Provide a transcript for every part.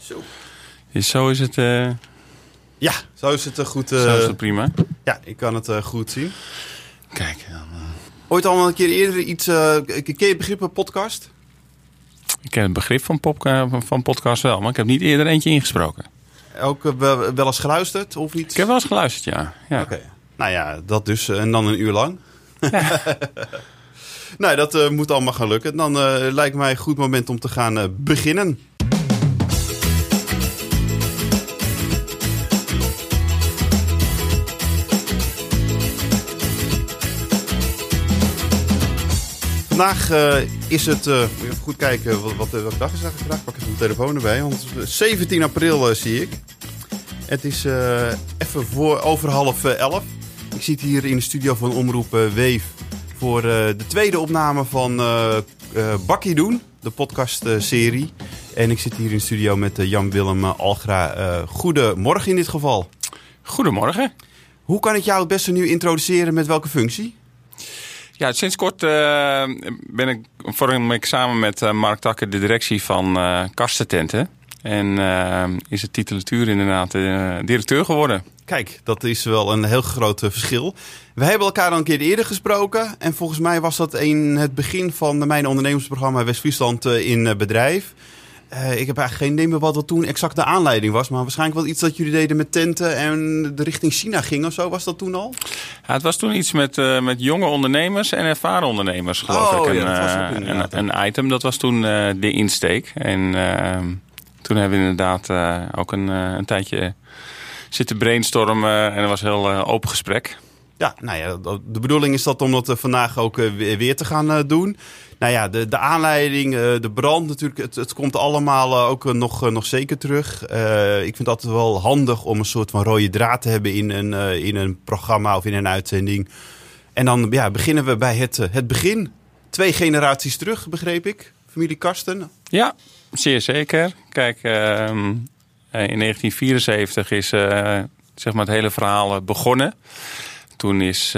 Zo. Dus zo is het... Ja, zo is het goed. Zo is het prima. Ja, ik kan het goed zien. Kijk, dan... Ooit al een keer eerder iets... ken je het begrip podcast? Ik ken het begrip van podcast wel, maar ik heb niet eerder eentje ingesproken. Ook wel eens geluisterd of iets? Ik heb wel eens geluisterd, ja. Oké. Nou ja, dat dus. En dan een uur lang. Ja. Nou, dat moet allemaal gaan lukken. Dan lijkt mij een goed moment om te gaan beginnen. Vandaag is het... even goed kijken, welke dag is dat vandaag? Ik pak even mijn telefoon erbij. Want 17 april zie ik. Het is even over 10:30. Ik zit hier in de studio van Omroep Weef voor de tweede opname van Bakkie Doen, de podcastserie. En ik zit hier in de studio met Jan-Willem Algra. Goedemorgen in dit geval. Goedemorgen. Hoe kan ik jou het beste nu introduceren met welke functie? Ja, sinds kort vorm ik samen met Mark Takker de directie van Kastententen. En is het titulatuur inderdaad directeur geworden. Kijk, dat is wel een heel groot verschil. We hebben elkaar al een keer eerder gesproken. En volgens mij was dat in het begin van mijn ondernemersprogramma West-Friesland in bedrijf. Ik heb eigenlijk geen idee meer wat toen exact de aanleiding was. Maar waarschijnlijk wel iets dat jullie deden met tenten en de richting China ging of zo. Was dat toen al? Ja, het was toen iets met jonge ondernemers en ervaren ondernemers, geloof ik. Een item, dat was toen de insteek. En toen hebben we inderdaad ook een tijdje zitten brainstormen. En dat was een heel open gesprek. Ja, nou ja, de bedoeling is dat om dat vandaag ook weer te gaan doen. Nou ja, de aanleiding, de brand natuurlijk, het komt allemaal ook nog zeker terug. Ik vind dat wel handig om een soort van rode draad te hebben in een programma of in een uitzending. En dan beginnen we bij het begin. 2 generaties terug, begreep ik. Familie Karsten. Ja, zeer zeker. Kijk, in 1974 is zeg maar het hele verhaal begonnen. Toen is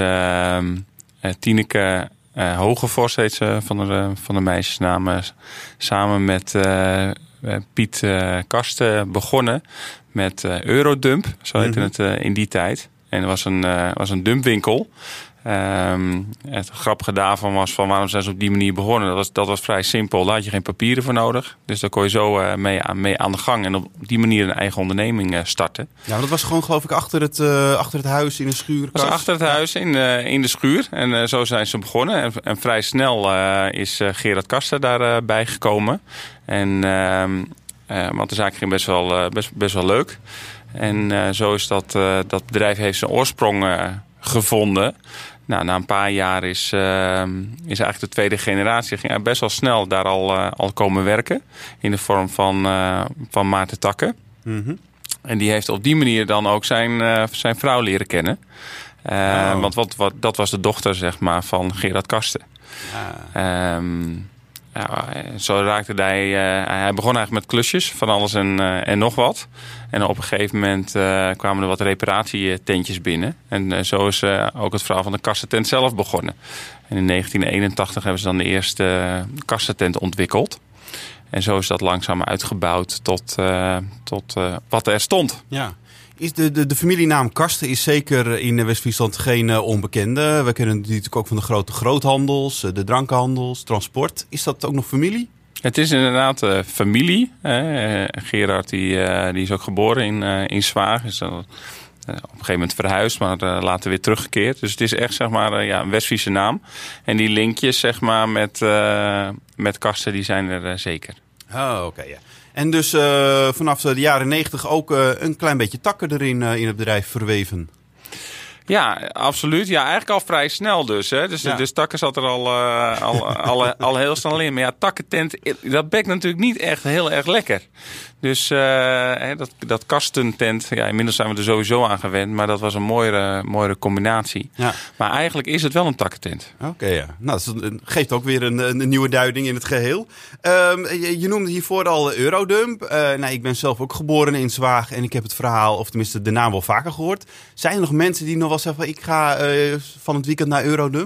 Tineke Hogevors, heet ze, van de meisjesnaam, samen met Piet Karsten begonnen met Eurodump. Zo heette het in die tijd. En er was een dumpwinkel. Het grappige daarvan was van waarom zijn ze op die manier begonnen. Dat was vrij simpel. Daar had je geen papieren voor nodig. Dus daar kon je zo mee aan de gang. En op die manier een eigen onderneming starten. Ja, maar dat was gewoon geloof ik achter het huis in een schuur. Dat was achter het huis in de schuur. En zo zijn ze begonnen. En vrij snel is Gerard Karsten daarbij gekomen. Want de zaak ging best wel leuk. En zo is dat bedrijf heeft zijn oorsprong gevonden. Nou, na een paar jaar is eigenlijk de tweede generatie ging best wel snel daar al komen werken. In de vorm van Maarten Takke. Mm-hmm. En die heeft op die manier dan ook zijn vrouw leren kennen. Want dat was de dochter, zeg maar, van Gerard Karsten. Zo raakte hij begon eigenlijk met klusjes van alles en nog wat. En op een gegeven moment kwamen er wat reparatietentjes binnen. En zo is ook het verhaal van de Kastentent zelf begonnen. En in 1981 hebben ze dan de eerste Kastentent ontwikkeld. En zo is dat langzaam uitgebouwd tot wat er stond. Ja. Is de familienaam Karsten is zeker in West-Friesland geen onbekende. We kennen die natuurlijk ook van de grote groothandels, de drankenhandels, transport. Is dat ook nog familie? Het is inderdaad familie. Gerard die is ook geboren in Zwaag. Is op een gegeven moment verhuisd, maar later weer teruggekeerd. Dus het is echt zeg maar een West-Friese naam. En die linkjes zeg maar met Karsten die zijn er zeker. Oh, oké, ja. En dus vanaf de jaren 90 ook een klein beetje takken erin in het bedrijf verweven. Ja, absoluut. Ja, eigenlijk al vrij snel dus. Hè. Dus takken zat er al heel snel in. Maar ja, takkentent, dat bekt natuurlijk niet echt heel erg lekker. Dus dat kastentent, ja, inmiddels zijn we er sowieso aan gewend. Maar dat was een mooiere combinatie. Ja. Maar eigenlijk is het wel een takkentent. Oké, ja. Nou, dat geeft ook weer een nieuwe duiding in het geheel. Je noemde hiervoor al Eurodump. Ik ben zelf ook geboren in Zwaag. En ik heb het verhaal, of tenminste de naam wel vaker gehoord. Zijn er nog mensen die nog wel zeggen van ik ga van het weekend naar Eurodump?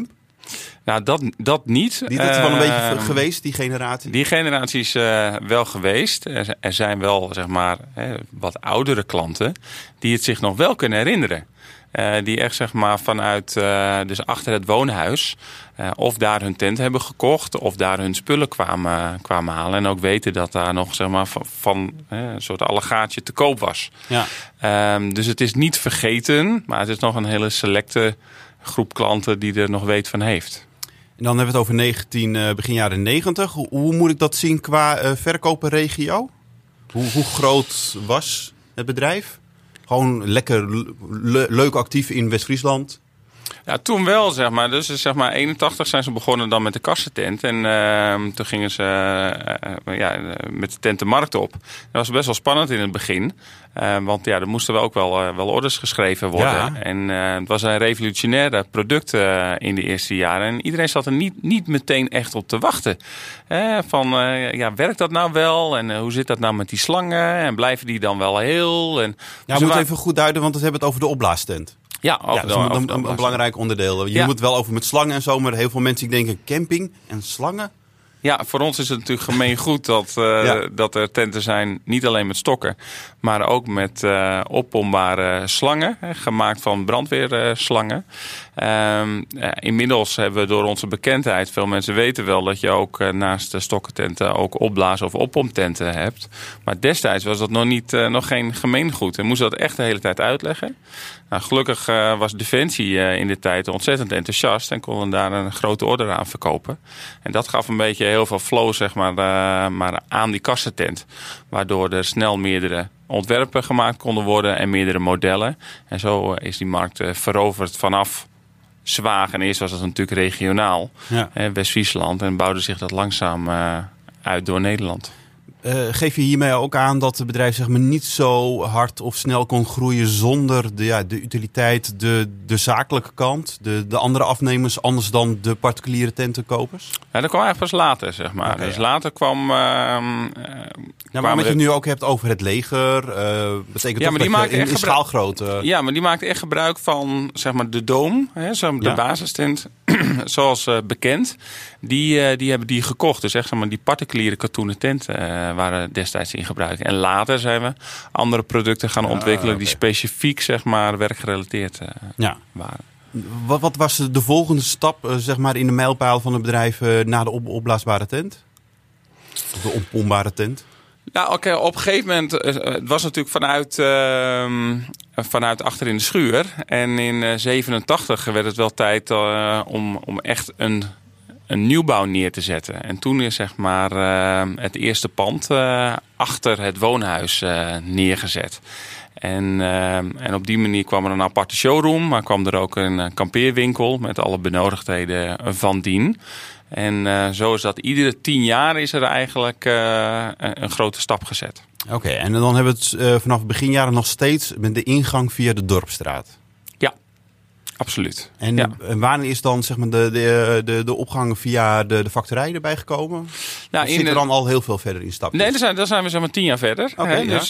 Nou, dat niet. Die dat is wel een beetje geweest, die generatie? Die generatie is wel geweest. Er zijn wel, zeg maar, wat oudere klanten die het zich nog wel kunnen herinneren. Die echt, zeg maar, vanuit, dus achter het woonhuis, of daar hun tent hebben gekocht, of daar hun spullen kwamen halen. En ook weten dat daar nog, zeg maar, van een soort allegaatje te koop was. Ja. Dus het is niet vergeten, maar het is nog een hele selecte groep klanten die er nog weet van heeft. En dan hebben we het over begin jaren 90. Hoe moet ik dat zien qua verkopenregio? Hoe groot was het bedrijf? Gewoon lekker leuk actief in West-Friesland? Ja, toen wel, zeg maar. Dus zeg maar 81 zijn ze begonnen dan met de kassentent. En toen gingen ze met de tent de markt op. Dat was best wel spannend in het begin. Want ja, er moesten ook wel orders geschreven worden. Ja. En het was een revolutionair product in de eerste jaren. En iedereen zat er niet meteen echt op te wachten. Werkt dat nou wel? En hoe zit dat nou met die slangen? En blijven die dan wel heel? En, we moeten even goed duiden, want we hebben het over de opblaastent. Ja, dat is een belangrijk onderdeel. Je moet het wel over met slangen en zo, maar heel veel mensen die denken camping en slangen. Ja, voor ons is het natuurlijk gemeengoed dat er tenten zijn, niet alleen met stokken, maar ook met oppombare slangen, gemaakt van brandweerslangen. Inmiddels hebben we door onze bekendheid, veel mensen weten wel dat je ook naast de stokkententen ook opblazen of oppomptenten hebt. Maar destijds was dat nog geen gemeengoed en moest dat echt de hele tijd uitleggen. Nou, gelukkig was Defensie in de tijd ontzettend enthousiast en konden daar een grote order aan verkopen. En dat gaf een beetje heel veel flow, zeg maar aan die kassentent. Waardoor er snel meerdere ontwerpen gemaakt konden worden en meerdere modellen. En zo is die markt veroverd vanaf Zwaag. En eerst was dat natuurlijk regionaal, West-Friesland. En bouwde zich dat langzaam uit door Nederland. Geef je hiermee ook aan dat het bedrijf, zeg maar, niet zo hard of snel kon groeien zonder de utiliteit, de zakelijke kant, de andere afnemers, anders dan de particuliere tentenkopers? Ja, dat kwam eigenlijk pas later, zeg maar. Okay, dus later kwam... maar wat je het nu ook hebt over het leger, betekent maar die maakt in schaalgrootte... Ja, maar die maakt echt gebruik van, zeg maar, de Doom, de basistent, zoals bekend. Die hebben die gekocht. Dus echt, zeg maar, die particuliere katoenen tenten waren destijds in gebruik. En later zijn we andere producten gaan ontwikkelen die specifiek, zeg maar, werkgerelateerd waren. Wat was de volgende stap, zeg maar, in de mijlpaal van het bedrijf na de opblaasbare tent? Of de oppombare tent? Nou, oké, op een gegeven moment, het was natuurlijk vanuit achter in de schuur. En in 87 werd het wel tijd om echt een nieuwbouw neer te zetten. En toen is, zeg maar, het eerste pand achter het woonhuis neergezet. En op die manier kwam er een aparte showroom, maar kwam er ook een kampeerwinkel met alle benodigdheden van dien. En zo is dat iedere 10 jaar is er eigenlijk een grote stap gezet. Oké, en dan hebben we het vanaf begin jaren nog steeds met de ingang via de Dorpsstraat. Ja, absoluut. En wanneer is dan, zeg maar, de opgang via de factorij erbij gekomen? Nou, zit er dan al heel veel verder in stapjes? Nee, daar zijn we, zeg maar, 10 jaar verder. Okay, dus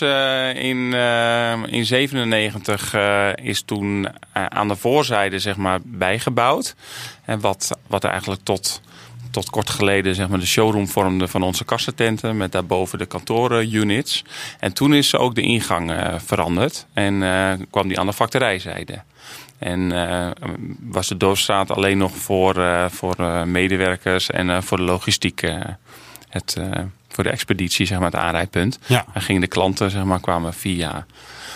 in 97 is toen aan de voorzijde, zeg maar, bijgebouwd. En wat eigenlijk tot kort geleden, zeg maar, de showroom vormde van onze kassententen. Met daarboven de kantorenunits. En toen is ook de ingang veranderd. En kwam die aan de factorijzijde. En was de Dorpsstraat alleen nog voor medewerkers en voor de logistiek. Voor de expeditie, zeg maar, het aanrijdpunt. Ja. En gingen de klanten, zeg maar, kwamen via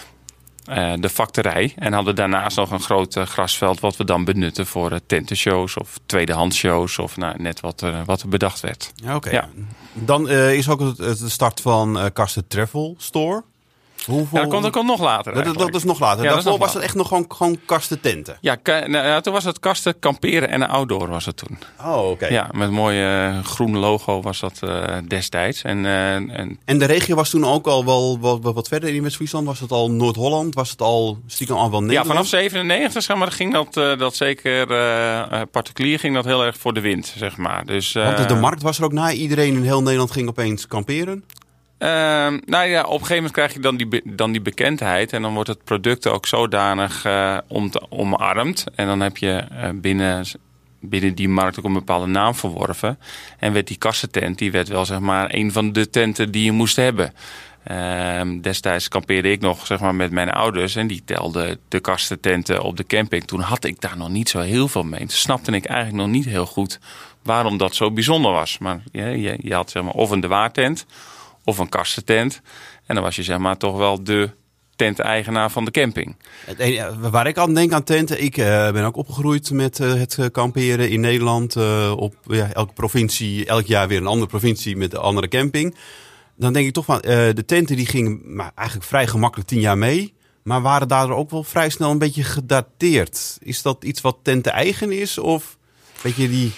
de factorij. En hadden daarnaast nog een groot grasveld wat we dan benutten voor tentenshows of tweedehandsshows of net wat er bedacht werd. Oké. Ja. Dan is ook de start van Karsten Travel Store. Dat komt nog later. Dat is nog later. Daarvoor was het echt nog gewoon Karsten tenten. Ja, toen was het Karsten kamperen en outdoor was het toen. Oh, oké. Ja, met een mooi groen logo was dat destijds. En de regio was toen ook al wel wat verder in West-Friesland? Was het al Noord-Holland? Was het al stiekem al wel Nederland? Ja, vanaf 97, zeg maar, ging dat zeker particulier ging dat heel erg voor de wind, zeg maar. Dus, want de markt was er ook na. Iedereen in heel Nederland ging opeens kamperen. Op een gegeven moment krijg je dan die bekendheid. En dan wordt het product ook zodanig omarmd. En dan heb je binnen binnen die markt ook een bepaalde naam verworven. En werd die kassentent, die werd wel zeg maar een van de tenten die je moest hebben. Destijds kampeerde ik nog zeg maar, met mijn ouders en die telden de kastententen op de camping. Toen had ik daar nog niet zo heel veel mee. Toen snapte ik eigenlijk nog niet heel goed waarom dat zo bijzonder was. Maar je had zeg maar, of een de waartent of een kastentent. En dan was je zeg maar, toch wel de tenteigenaar van de camping. Waar ik aan denk aan tenten, ik ben ook opgegroeid met het kamperen in Nederland. Op elke provincie, elk jaar weer een andere provincie met een andere camping. Dan denk ik toch van, de tenten die gingen eigenlijk vrij gemakkelijk 10 jaar mee. Maar waren daardoor ook wel vrij snel een beetje gedateerd. Is dat iets wat tenten eigen is? Of een beetje die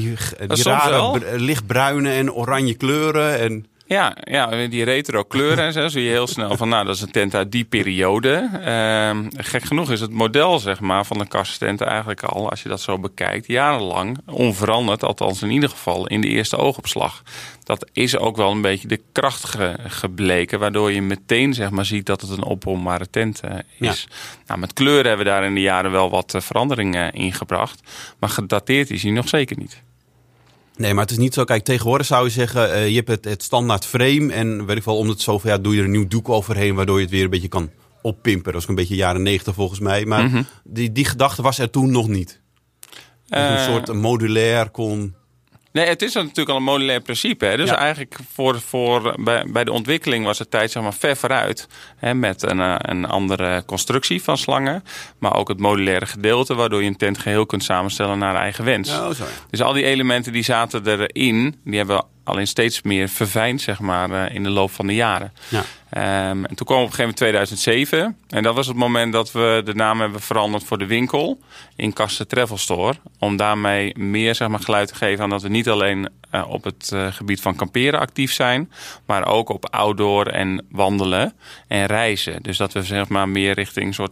rare lichtbruine en oranje kleuren en... Ja, die retro kleuren en zo zie je heel snel van, dat is een tent uit die periode. Gek genoeg is het model zeg maar, van de kasttent eigenlijk al, als je dat zo bekijkt, jarenlang onveranderd. Althans in ieder geval in de eerste oogopslag. Dat is ook wel een beetje de kracht gebleken, waardoor je meteen zeg maar, ziet dat het een opbouwbare tent is. Ja. Nou, met kleuren hebben we daar in de jaren wel wat veranderingen in gebracht. Maar gedateerd is hij nog zeker niet. Nee, maar het is niet zo. Kijk, tegenwoordig zou je zeggen, je hebt het standaard frame. En weet ik wel, om het zoveel jaar doe je er een nieuw doek overheen, waardoor je het weer een beetje kan oppimpen. Dat is ook een beetje jaren 90 volgens mij. Maar die gedachte was er toen nog niet. Een soort modulair kon... Nee, het is natuurlijk al een modulair principe. Hè? Dus eigenlijk bij de ontwikkeling was de tijd zeg maar, ver vooruit. Hè? Met een andere constructie van slangen. Maar ook het modulaire gedeelte, waardoor je een tent geheel kunt samenstellen naar eigen wens. Oh, dus al die elementen die zaten erin, die hebben alleen steeds meer verfijnd zeg maar, in de loop van de jaren. Ja. En toen kwam op een gegeven moment 2007. En dat was het moment dat we de naam hebben veranderd voor de winkel in Kasten Travel Store. Om daarmee meer zeg maar, geluid te geven aan dat we niet alleen op het gebied van kamperen actief zijn. Maar ook op outdoor en wandelen en reizen. Dus dat we zeg maar, meer richting een soort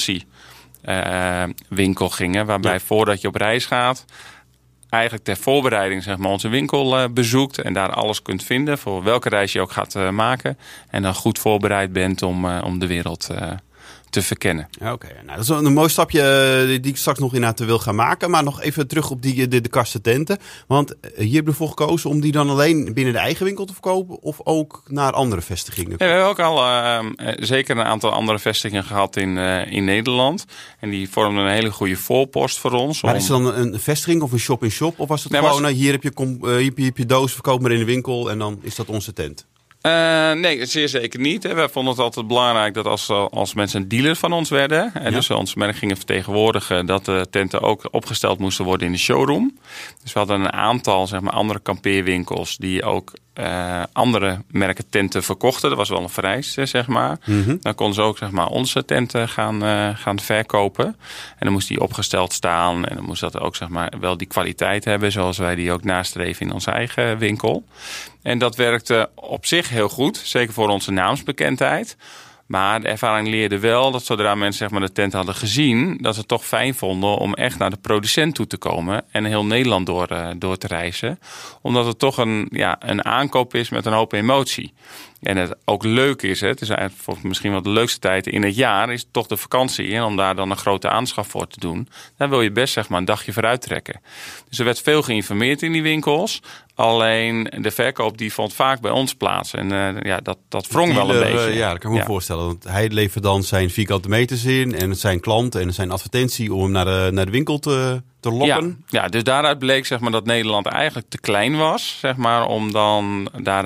vakantiewinkel gingen. Waarbij voordat je op reis gaat, eigenlijk ter voorbereiding zeg maar, onze winkel bezoekt en daar alles kunt vinden voor welke reis je ook gaat maken. En dan goed voorbereid bent om de wereld te verkennen. Oké. Nou, dat is een mooi stapje die ik straks nog inderdaad wil gaan maken. Maar nog even terug op de kastententen. Want hier heb je ervoor gekozen om die dan alleen binnen de eigen winkel te verkopen of ook naar andere vestigingen? Ja, we hebben ook al zeker een aantal andere vestigingen gehad in Nederland. En die vormden een hele goede voorpost voor ons. Maar is het dan een vestiging of een shop-in-shop? Of was het gewoon, hier heb je doos, verkoop maar in de winkel en dan is dat onze tent? Nee, zeer zeker niet. Wij vonden het altijd belangrijk dat als mensen een dealer van ons werden, en dus ons merk gingen vertegenwoordigen, dat de tenten ook opgesteld moesten worden in de showroom. Dus we hadden een aantal zeg maar, andere kampeerwinkels die ook andere merken tenten verkochten. Dat was wel een vereiste, zeg maar. Dan konden ze ook zeg maar, onze tenten gaan verkopen. En dan moest die opgesteld staan. En dan moest dat ook zeg maar, wel die kwaliteit hebben, zoals wij die ook nastreven in onze eigen winkel. En dat werkte op zich heel goed, zeker voor onze naamsbekendheid. Maar de ervaring leerde wel dat zodra mensen zeg maar, de tent hadden gezien, dat ze het toch fijn vonden om echt naar de producent toe te komen en heel Nederland door te reizen. Omdat het toch een aankoop is met een hoop emotie. En het ook leuk is, het is eigenlijk misschien wel de leukste tijd in het jaar, is toch de vakantie. En om daar dan een grote aanschaf voor te doen, daar wil je best zeg maar, een dagje vooruit trekken. Dus er werd veel geïnformeerd in die winkels. Alleen de verkoop die vond vaak bij ons plaats. En dat wrong wel een beetje. Ja, dat kan ik me voorstellen. Want hij levert dan zijn vierkante meters in en zijn klant en zijn advertentie om hem naar de winkel te lokken. Ja, dus daaruit bleek zeg maar, dat Nederland eigenlijk te klein was zeg maar, om dan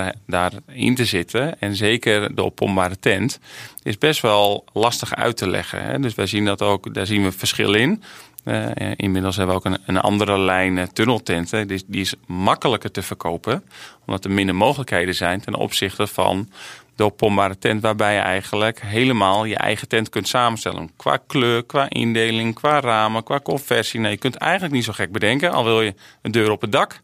daarin te zitten. En zeker de oppombare tent is best wel lastig uit te leggen. Hè? Dus wij zien dat ook, daar zien we verschil in. Inmiddels hebben we ook een andere lijn tunneltenten. Die is makkelijker te verkopen, omdat er minder mogelijkheden zijn ten opzichte van de oppombare tent, waarbij je eigenlijk helemaal je eigen tent kunt samenstellen. Qua kleur, qua indeling, qua ramen, qua conversie. Nee, je kunt eigenlijk niet zo gek bedenken, al wil je een deur op het dak.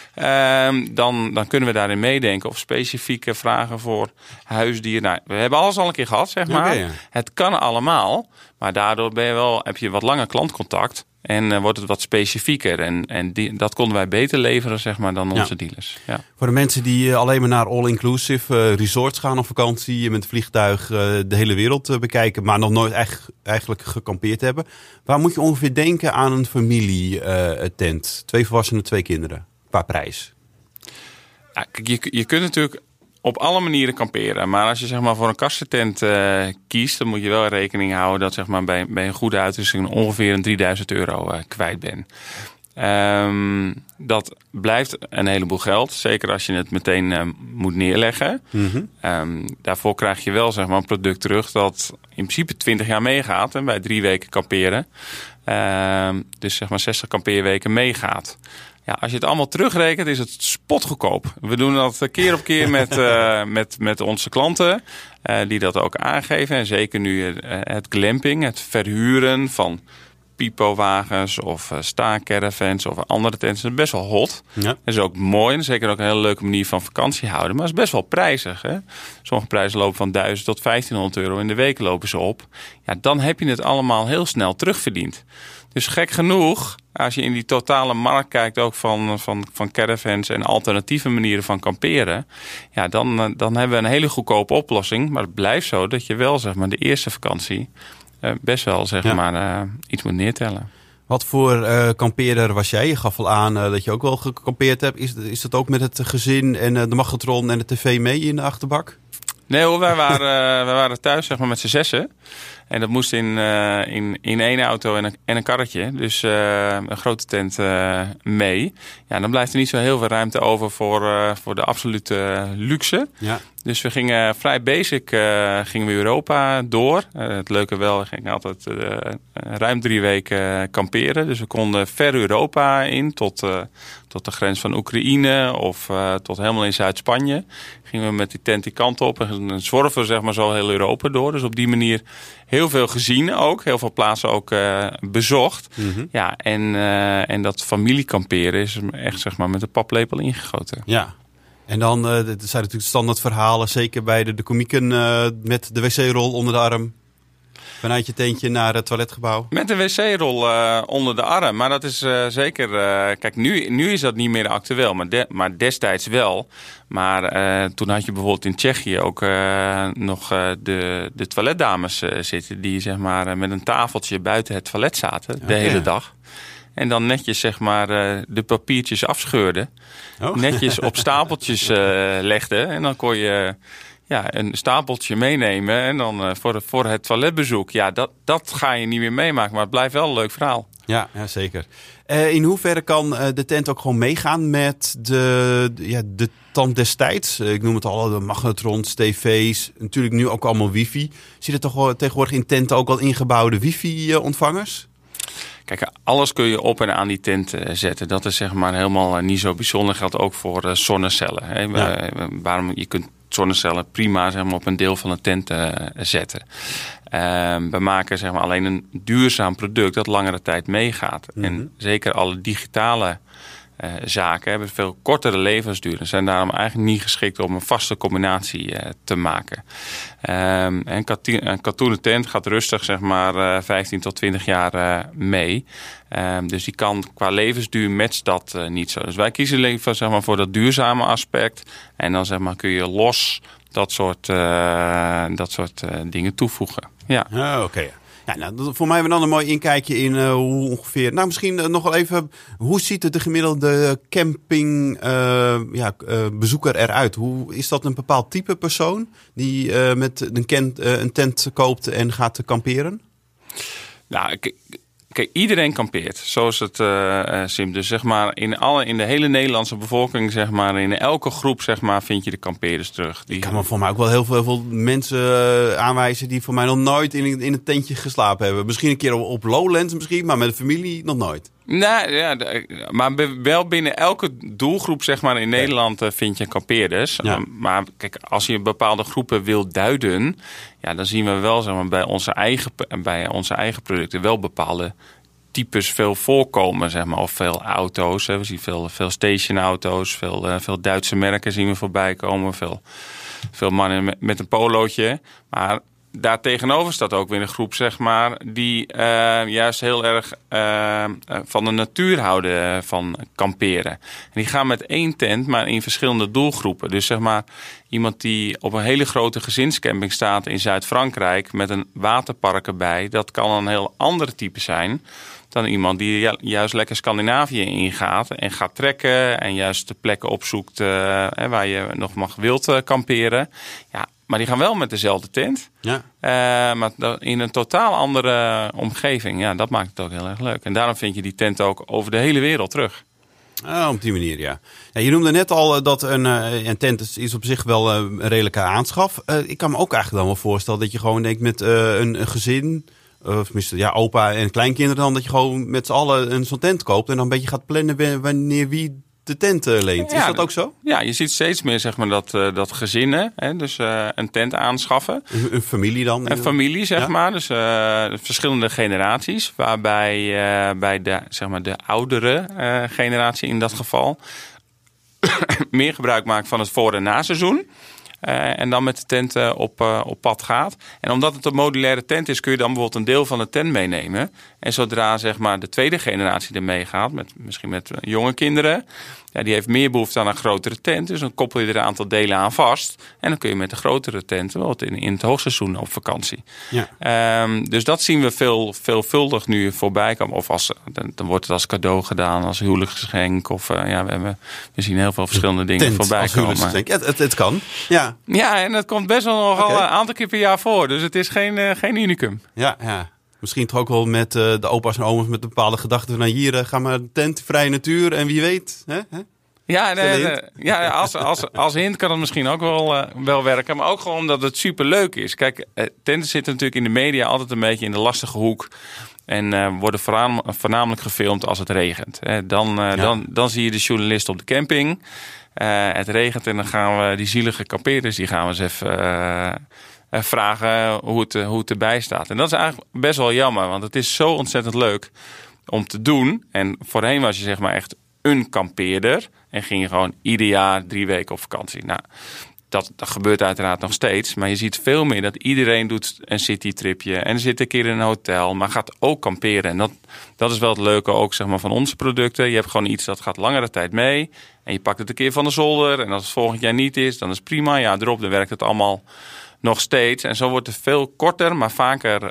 Dan kunnen we daarin meedenken of specifieke vragen voor huisdieren. Nou, we hebben alles al een keer gehad, zeg maar. Okay, ja. Het kan allemaal, maar daardoor heb je wat langer klantcontact. En wordt het wat specifieker. En dat konden wij beter leveren, zeg maar, dan onze dealers. Ja. Voor de mensen die alleen maar naar all-inclusive resorts gaan op vakantie, met het vliegtuig de hele wereld bekijken, maar nog nooit eigenlijk gekampeerd hebben. Waar moet je ongeveer denken aan een familietent? 2 volwassenen, 2 kinderen. Qua prijs. Ja, kijk, je kunt natuurlijk op alle manieren kamperen. Maar als je zeg maar voor een kastentent kiest, dan moet je wel rekening houden dat zeg maar bij een goede uitrusting ongeveer een €3000 kwijt bent. Dat blijft een heleboel geld. Zeker als je het meteen moet neerleggen. Mm-hmm. Daarvoor krijg je wel zeg maar, een product terug dat in principe 20 jaar meegaat. En bij 3 weken kamperen. Dus zeg maar 60 kampeerweken meegaat. Ja, als je het allemaal terugrekent, is het spotgoedkoop. We doen dat keer op keer met onze klanten. Die dat ook aangeven. En zeker nu het glamping, het verhuren van pipowagens of staancaravans of andere tenten is best wel hot. Ja. Dat is ook mooi en zeker ook een hele leuke manier van vakantie houden. Maar het is best wel prijzig. Hè? Sommige prijzen lopen van €1000 tot €1500 in de week lopen ze op. Ja, dan heb je het allemaal heel snel terugverdiend. Dus gek genoeg, als je in die totale markt kijkt ook van caravans en alternatieve manieren van kamperen, ja, dan hebben we een hele goedkope oplossing. Maar het blijft zo dat je wel zeg maar, de eerste vakantie best wel zeg maar, iets moet neertellen. Wat voor kampeerder was jij? Je gaf al aan dat je ook wel gekampeerd hebt. Is dat ook met het gezin en de magnetron en de tv mee in de achterbak? Nee hoor, wij waren thuis zeg maar, met z'n 6. En dat moest in 1 auto en een karretje. Dus een grote tent mee. Ja, dan blijft er niet zo heel veel ruimte over voor de absolute luxe. Ja. Dus we gingen vrij basic gingen we Europa door. Het leuke wel, we gingen altijd ruim 3 weken kamperen. Dus we konden ver Europa in tot de grens van Oekraïne of tot helemaal in Zuid-Spanje. Gingen we met die tent die kant op en zworven we zeg maar zo heel Europa door. Dus op die manier heel veel gezien ook. Heel veel plaatsen ook bezocht. Mm-hmm. Ja, en dat familiekamperen is echt zeg maar met een paplepel ingegoten. Ja. En dan, er zijn natuurlijk standaard verhalen, zeker bij de komieken met de wc-rol onder de arm. Vanuit je tentje naar het toiletgebouw. Met een wc-rol onder de arm. Maar dat is zeker... kijk, nu is dat niet meer actueel. Maar destijds wel. Maar toen had je bijvoorbeeld in Tsjechië ook nog de toiletdames zitten. Die zeg maar met een tafeltje buiten het toilet zaten. De hele dag. En dan netjes zeg maar de papiertjes afscheurden. Oh. Netjes op stapeltjes legden. En dan kon je een stapeltje meenemen. En dan voor het toiletbezoek. Ja, dat ga je niet meer meemaken. Maar het blijft wel een leuk verhaal. Ja, zeker. In hoeverre kan de tent ook gewoon meegaan met de tand destijds? Ik noem het al, de magnetrons, tv's. Natuurlijk nu ook allemaal wifi. Zie je toch tegenwoordig in tenten ook al ingebouwde wifi-ontvangers? Kijk, alles kun je op en aan die tent zetten. Dat is zeg maar helemaal niet zo bijzonder. Geldt ook voor zonnecellen. Hè. Ja. Waarom je kunt zonnecellen prima zeg maar, op een deel van de tent zetten. We maken zeg maar, alleen een duurzaam product dat langere tijd meegaat. Mm-hmm. En zeker alle digitale zaken hebben veel kortere levensduur. En zijn daarom eigenlijk niet geschikt om een vaste combinatie te maken. Een katoenen tent gaat rustig zeg maar 15 tot 20 jaar mee. Dus die kan qua levensduur matcht dat niet zo. Dus wij kiezen liever zeg maar, voor dat duurzame aspect. En dan zeg maar, kun je los dat soort dingen toevoegen. Ja. Oké. Ja, nou, voor mij hebben we dan een mooi inkijkje in hoe ongeveer... Nou, misschien nog wel even... Hoe ziet de gemiddelde campingbezoeker eruit? Hoe is dat een bepaald type persoon die met een tent koopt en gaat kamperen? Nou, kijk, iedereen kampeert, zoals het Sim. Dus zeg maar in de hele Nederlandse bevolking, zeg maar, in elke groep, zeg maar, vind je de kampeerders terug. Ik kan me voor mij ook wel heel veel mensen aanwijzen die voor mij nog nooit in een tentje geslapen hebben. Misschien een keer op Lowlands misschien, maar met de familie nog nooit. Nou ja, maar wel binnen elke doelgroep, zeg maar, in Nederland vind je kampeerders. Ja. Maar kijk, als je bepaalde groepen wil duiden, ja, dan zien we wel, zeg maar, bij onze eigen producten wel bepaalde types veel voorkomen, zeg maar, of veel auto's. Hè. We zien veel stationauto's, veel Duitse merken zien we voorbij komen, veel mannen met een polootje. Maar daar tegenover staat ook weer een groep, zeg maar, die juist heel erg van de natuur houden, van kamperen. En die gaan met 1 tent, maar in verschillende doelgroepen. Dus zeg maar, iemand die op een hele grote gezinscamping staat in Zuid-Frankrijk met een waterpark erbij, dat kan een heel ander type zijn dan iemand die juist lekker Scandinavië ingaat en gaat trekken en juist de plekken opzoekt waar je nog wilt kamperen. Ja, maar die gaan wel met dezelfde tent. Ja. Maar in een totaal andere omgeving. Ja, dat maakt het ook heel erg leuk. En daarom vind je die tent ook over de hele wereld terug. Op die manier, ja. Je noemde net al dat een tent is op zich wel een redelijke aanschaf. Ik kan me ook eigenlijk dan wel voorstellen dat je gewoon denkt met een gezin, of tenminste opa en kleinkinderen dan, dat je gewoon met z'n allen zo'n tent koopt en dan een beetje gaat plannen wanneer wie de tent leent. Is dat ook zo? Ja, je ziet steeds meer zeg maar dat gezinnen dus een tent aanschaffen. Een familie dan? Een familie, zeg maar. Dus verschillende generaties. Waarbij bij de oudere generatie in dat geval meer gebruik maakt van het voor- en naseizoen. En dan met de tent op pad gaat. En omdat het een modulaire tent is, kun je dan bijvoorbeeld een deel van de tent meenemen. En zodra zeg maar de tweede generatie er meegaat, misschien met jonge kinderen, die heeft meer behoefte aan een grotere tent. Dus dan koppel je er een aantal delen aan vast. En dan kun je met de grotere tent wel in het hoogseizoen op vakantie. Ja. Dus dat zien we veelvuldig nu voorbij komen. Of dan wordt het als cadeau gedaan, als huwelijksgeschenk. Of we zien heel veel verschillende dingen tent voorbij komen. Ja, het kan. Ja. Ja, en dat komt best wel nogal een aantal keer per jaar voor. Dus het is geen unicum. Ja. Misschien toch ook wel met de opa's en oma's met een bepaalde gedachten van hier gaan we een tent, vrije natuur en wie weet. Hè? Ja, als hint kan het misschien ook wel werken. Maar ook gewoon omdat het superleuk is. Kijk, tenten zitten natuurlijk in de media altijd een beetje in de lastige hoek. En worden voornamelijk gefilmd als het regent. Dan zie je de journalist op de camping. Het regent en dan gaan we die zielige kampeerders, die gaan we eens even vragen hoe het erbij staat. En dat is eigenlijk best wel jammer, want het is zo ontzettend leuk om te doen. En voorheen was je zeg maar echt een kampeerder en ging je gewoon ieder jaar 3 weken op vakantie. Nou, dat gebeurt uiteraard nog steeds, maar je ziet veel meer dat iedereen doet een citytripje en zit een keer in een hotel, maar gaat ook kamperen. En dat is wel het leuke ook zeg maar van onze producten. Je hebt gewoon iets dat gaat langere tijd mee en je pakt het een keer van de zolder en als het volgend jaar niet is, dan is het prima. Ja, erop, dan werkt het allemaal nog steeds. En zo wordt het veel korter, maar vaker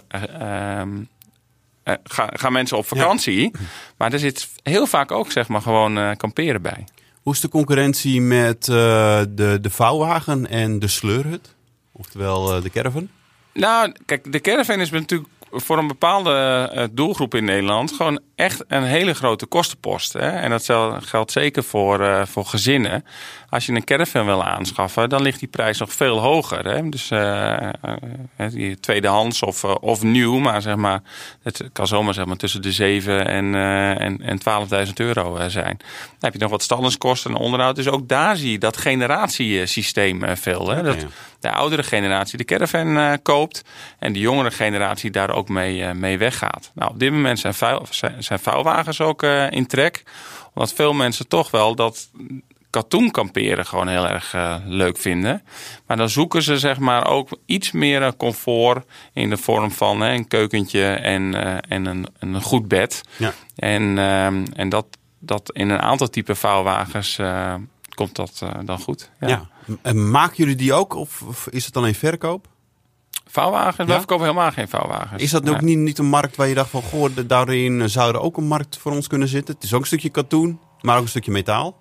gaan mensen op vakantie. Ja. Maar er zit heel vaak ook zeg maar gewoon kamperen bij. Hoe is de concurrentie met de vouwwagen en de sleurhut? Oftewel de caravan? Nou, kijk, de caravan is natuurlijk voor een bepaalde doelgroep in Nederland gewoon echt een hele grote kostenpost. Hè? En dat geldt zeker voor gezinnen. Als je een caravan wil aanschaffen, dan ligt die prijs nog veel hoger. Hè? Dus tweedehands of nieuw, maar zeg maar, het kan zomaar zeg maar tussen de 7.000 en 12.000 euro zijn. Dan heb je nog wat stallingskosten en onderhoud. Dus ook daar zie je dat generatiesysteem veel. Hè? Dat de oudere generatie de caravan koopt en de jongere generatie daar ook mee weggaat. Nou, op dit moment zijn vouwwagens ook in trek. Omdat veel mensen toch wel dat katoen kamperen gewoon heel erg leuk vinden. Maar dan zoeken ze zeg maar ook iets meer comfort in de vorm van een keukentje en een goed bed. Ja. En dat in een aantal type vouwwagens komt dat dan goed. Ja. En maken jullie die ook of is het alleen verkoop? Vouwwagens? We verkopen helemaal geen vouwwagens. Is dat ook niet een markt waar je dacht van, goh, daarin zou er ook een markt voor ons kunnen zitten? Het is ook een stukje katoen, maar ook een stukje metaal.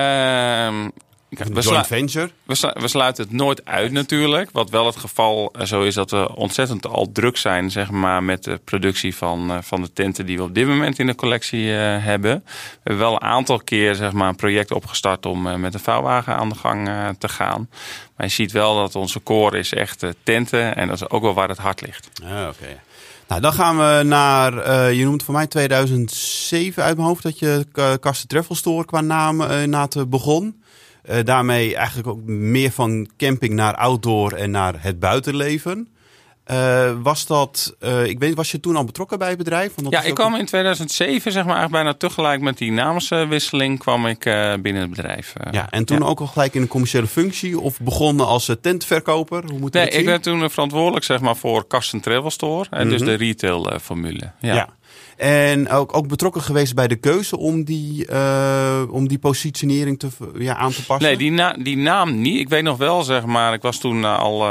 Joint venture? We sluiten het nooit uit natuurlijk. Wat wel het geval zo is dat we ontzettend al druk zijn zeg maar, met de productie van de tenten die we op dit moment in de collectie hebben. We hebben wel een aantal keer zeg maar, een project opgestart om met een vouwwagen aan de gang te gaan. Maar je ziet wel dat onze core is echt tenten en dat is ook wel waar het hart ligt. Oké. Nou, dan gaan we naar, je noemt voor mij 2007 uit mijn hoofd dat je Karsten Travel Store qua naam begon. Daarmee eigenlijk ook meer van camping naar outdoor en naar het buitenleven. Was dat, was je toen al betrokken bij het bedrijf? Ik kwam in 2007, zeg maar, eigenlijk bijna tegelijk met die namenswisseling kwam ik binnen het bedrijf. En toen ook al gelijk in een commerciële functie of begonnen als tentverkoper? Hoe moet dat zien? Ik werd toen verantwoordelijk, zeg maar, voor Kast & Travel Store, dus de retailformule. Ja. En ook betrokken geweest bij de keuze om die positionering aan te passen? Nee, die naam niet. Ik weet nog wel, zeg maar, ik was toen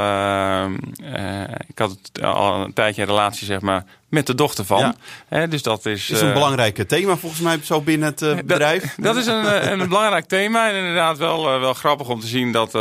ik had al een tijdje een relatie, zeg maar, met de dochter van. Dus dat is een belangrijk thema volgens mij zo binnen het bedrijf. Dat is een belangrijk thema en inderdaad wel grappig om te zien dat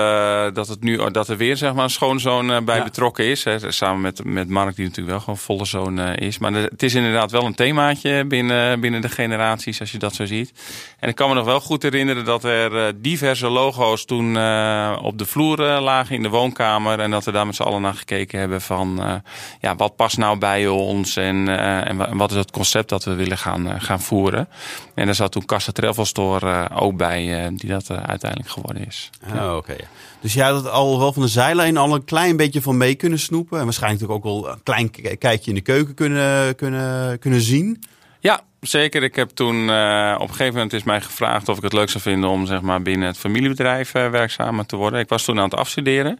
er weer, zeg maar, een schoonzoon bij betrokken is. Hè, samen met Mark, die natuurlijk wel gewoon volle zoon is. Maar het is inderdaad wel een themaatje binnen de generaties, als je dat zo ziet. En ik kan me nog wel goed herinneren dat er diverse logo's toen op de vloer lagen in de woonkamer. En dat we daar met z'n allen naar gekeken hebben van wat past nou bij ons en wat is het concept dat we willen gaan voeren. En daar zat toen Kast & Travel Store ook bij, die dat uiteindelijk geworden is. Oké. Dus jij had het al wel van de zijlijn al een klein beetje van mee kunnen snoepen. En waarschijnlijk ook al een klein kijkje in de keuken kunnen zien. Ja, zeker. Ik heb toen op een gegeven moment is mij gevraagd of ik het leuk zou vinden om, zeg maar, binnen het familiebedrijf werkzaam te worden. Ik was toen aan het afstuderen.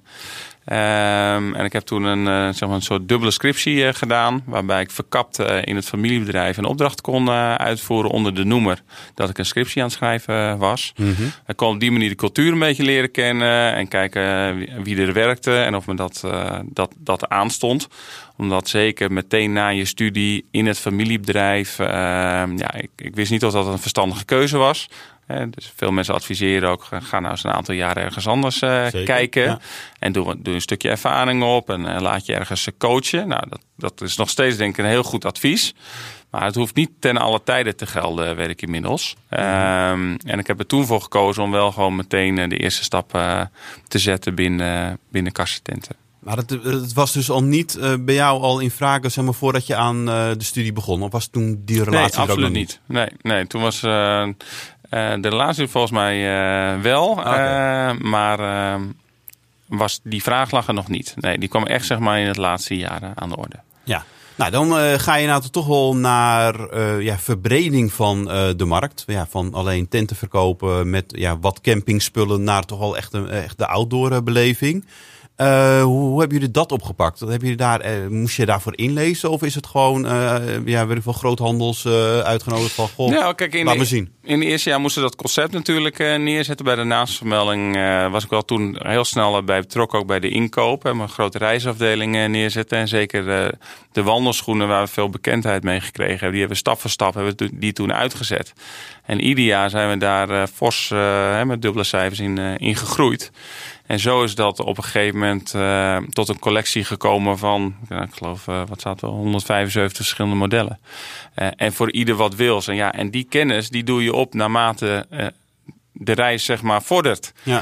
En ik heb toen een soort dubbele scriptie gedaan, waarbij ik verkapt in het familiebedrijf een opdracht kon uitvoeren onder de noemer dat ik een scriptie aan het schrijven was. Mm-hmm. Ik kon op die manier de cultuur een beetje leren kennen en kijken wie er werkte en of me dat aanstond. Omdat zeker meteen na je studie in het familiebedrijf, ik wist niet of dat een verstandige keuze was. Dus veel mensen adviseren ook, ga nou eens een aantal jaren ergens anders kijken. Ja. En doe een stukje ervaring op en laat je ergens coachen. Nou, dat is nog steeds, denk ik, een heel goed advies. Maar het hoeft niet ten alle tijde te gelden, weet ik inmiddels. En ik heb er toen voor gekozen om wel gewoon meteen de eerste stap te zetten binnen Kastententen. Maar het was dus al niet bij jou al in vragen, zeg maar, voordat je aan de studie begon? Of was toen die relatie er ook nog niet? Nee, toen was de relatie volgens mij wel. Okay. Maar was die vraag lag er nog niet. Nee, die kwam echt, zeg maar, in het laatste jaar aan de orde. Ja. Nou, dan ga je nou toch wel naar verbreding van de markt. Ja, van alleen tenten verkopen met wat campingspullen naar toch wel echt de outdoor beleving. Hoe hebben jullie dat opgepakt? Moest je daarvoor inlezen? Of is het gewoon weet ik veel, groothandels uitgenodigd van laat me zien. In het eerste jaar moesten we dat concept natuurlijk neerzetten. Bij de naamsvermelding was ik wel toen heel snel bij betrokken, ook bij de inkoop. Een grote reisafdeling neerzetten. En zeker de wandelschoenen waar we veel bekendheid mee gekregen hebben. Die hebben we stap voor stap die toen uitgezet. En ieder jaar zijn we daar fors met dubbele cijfers in gegroeid. En zo is dat op een gegeven moment tot een collectie gekomen van, ik geloof, 175 verschillende modellen. En voor ieder wat wils. En die kennis, die doe je op naarmate de reis, zeg maar, vordert. Ja.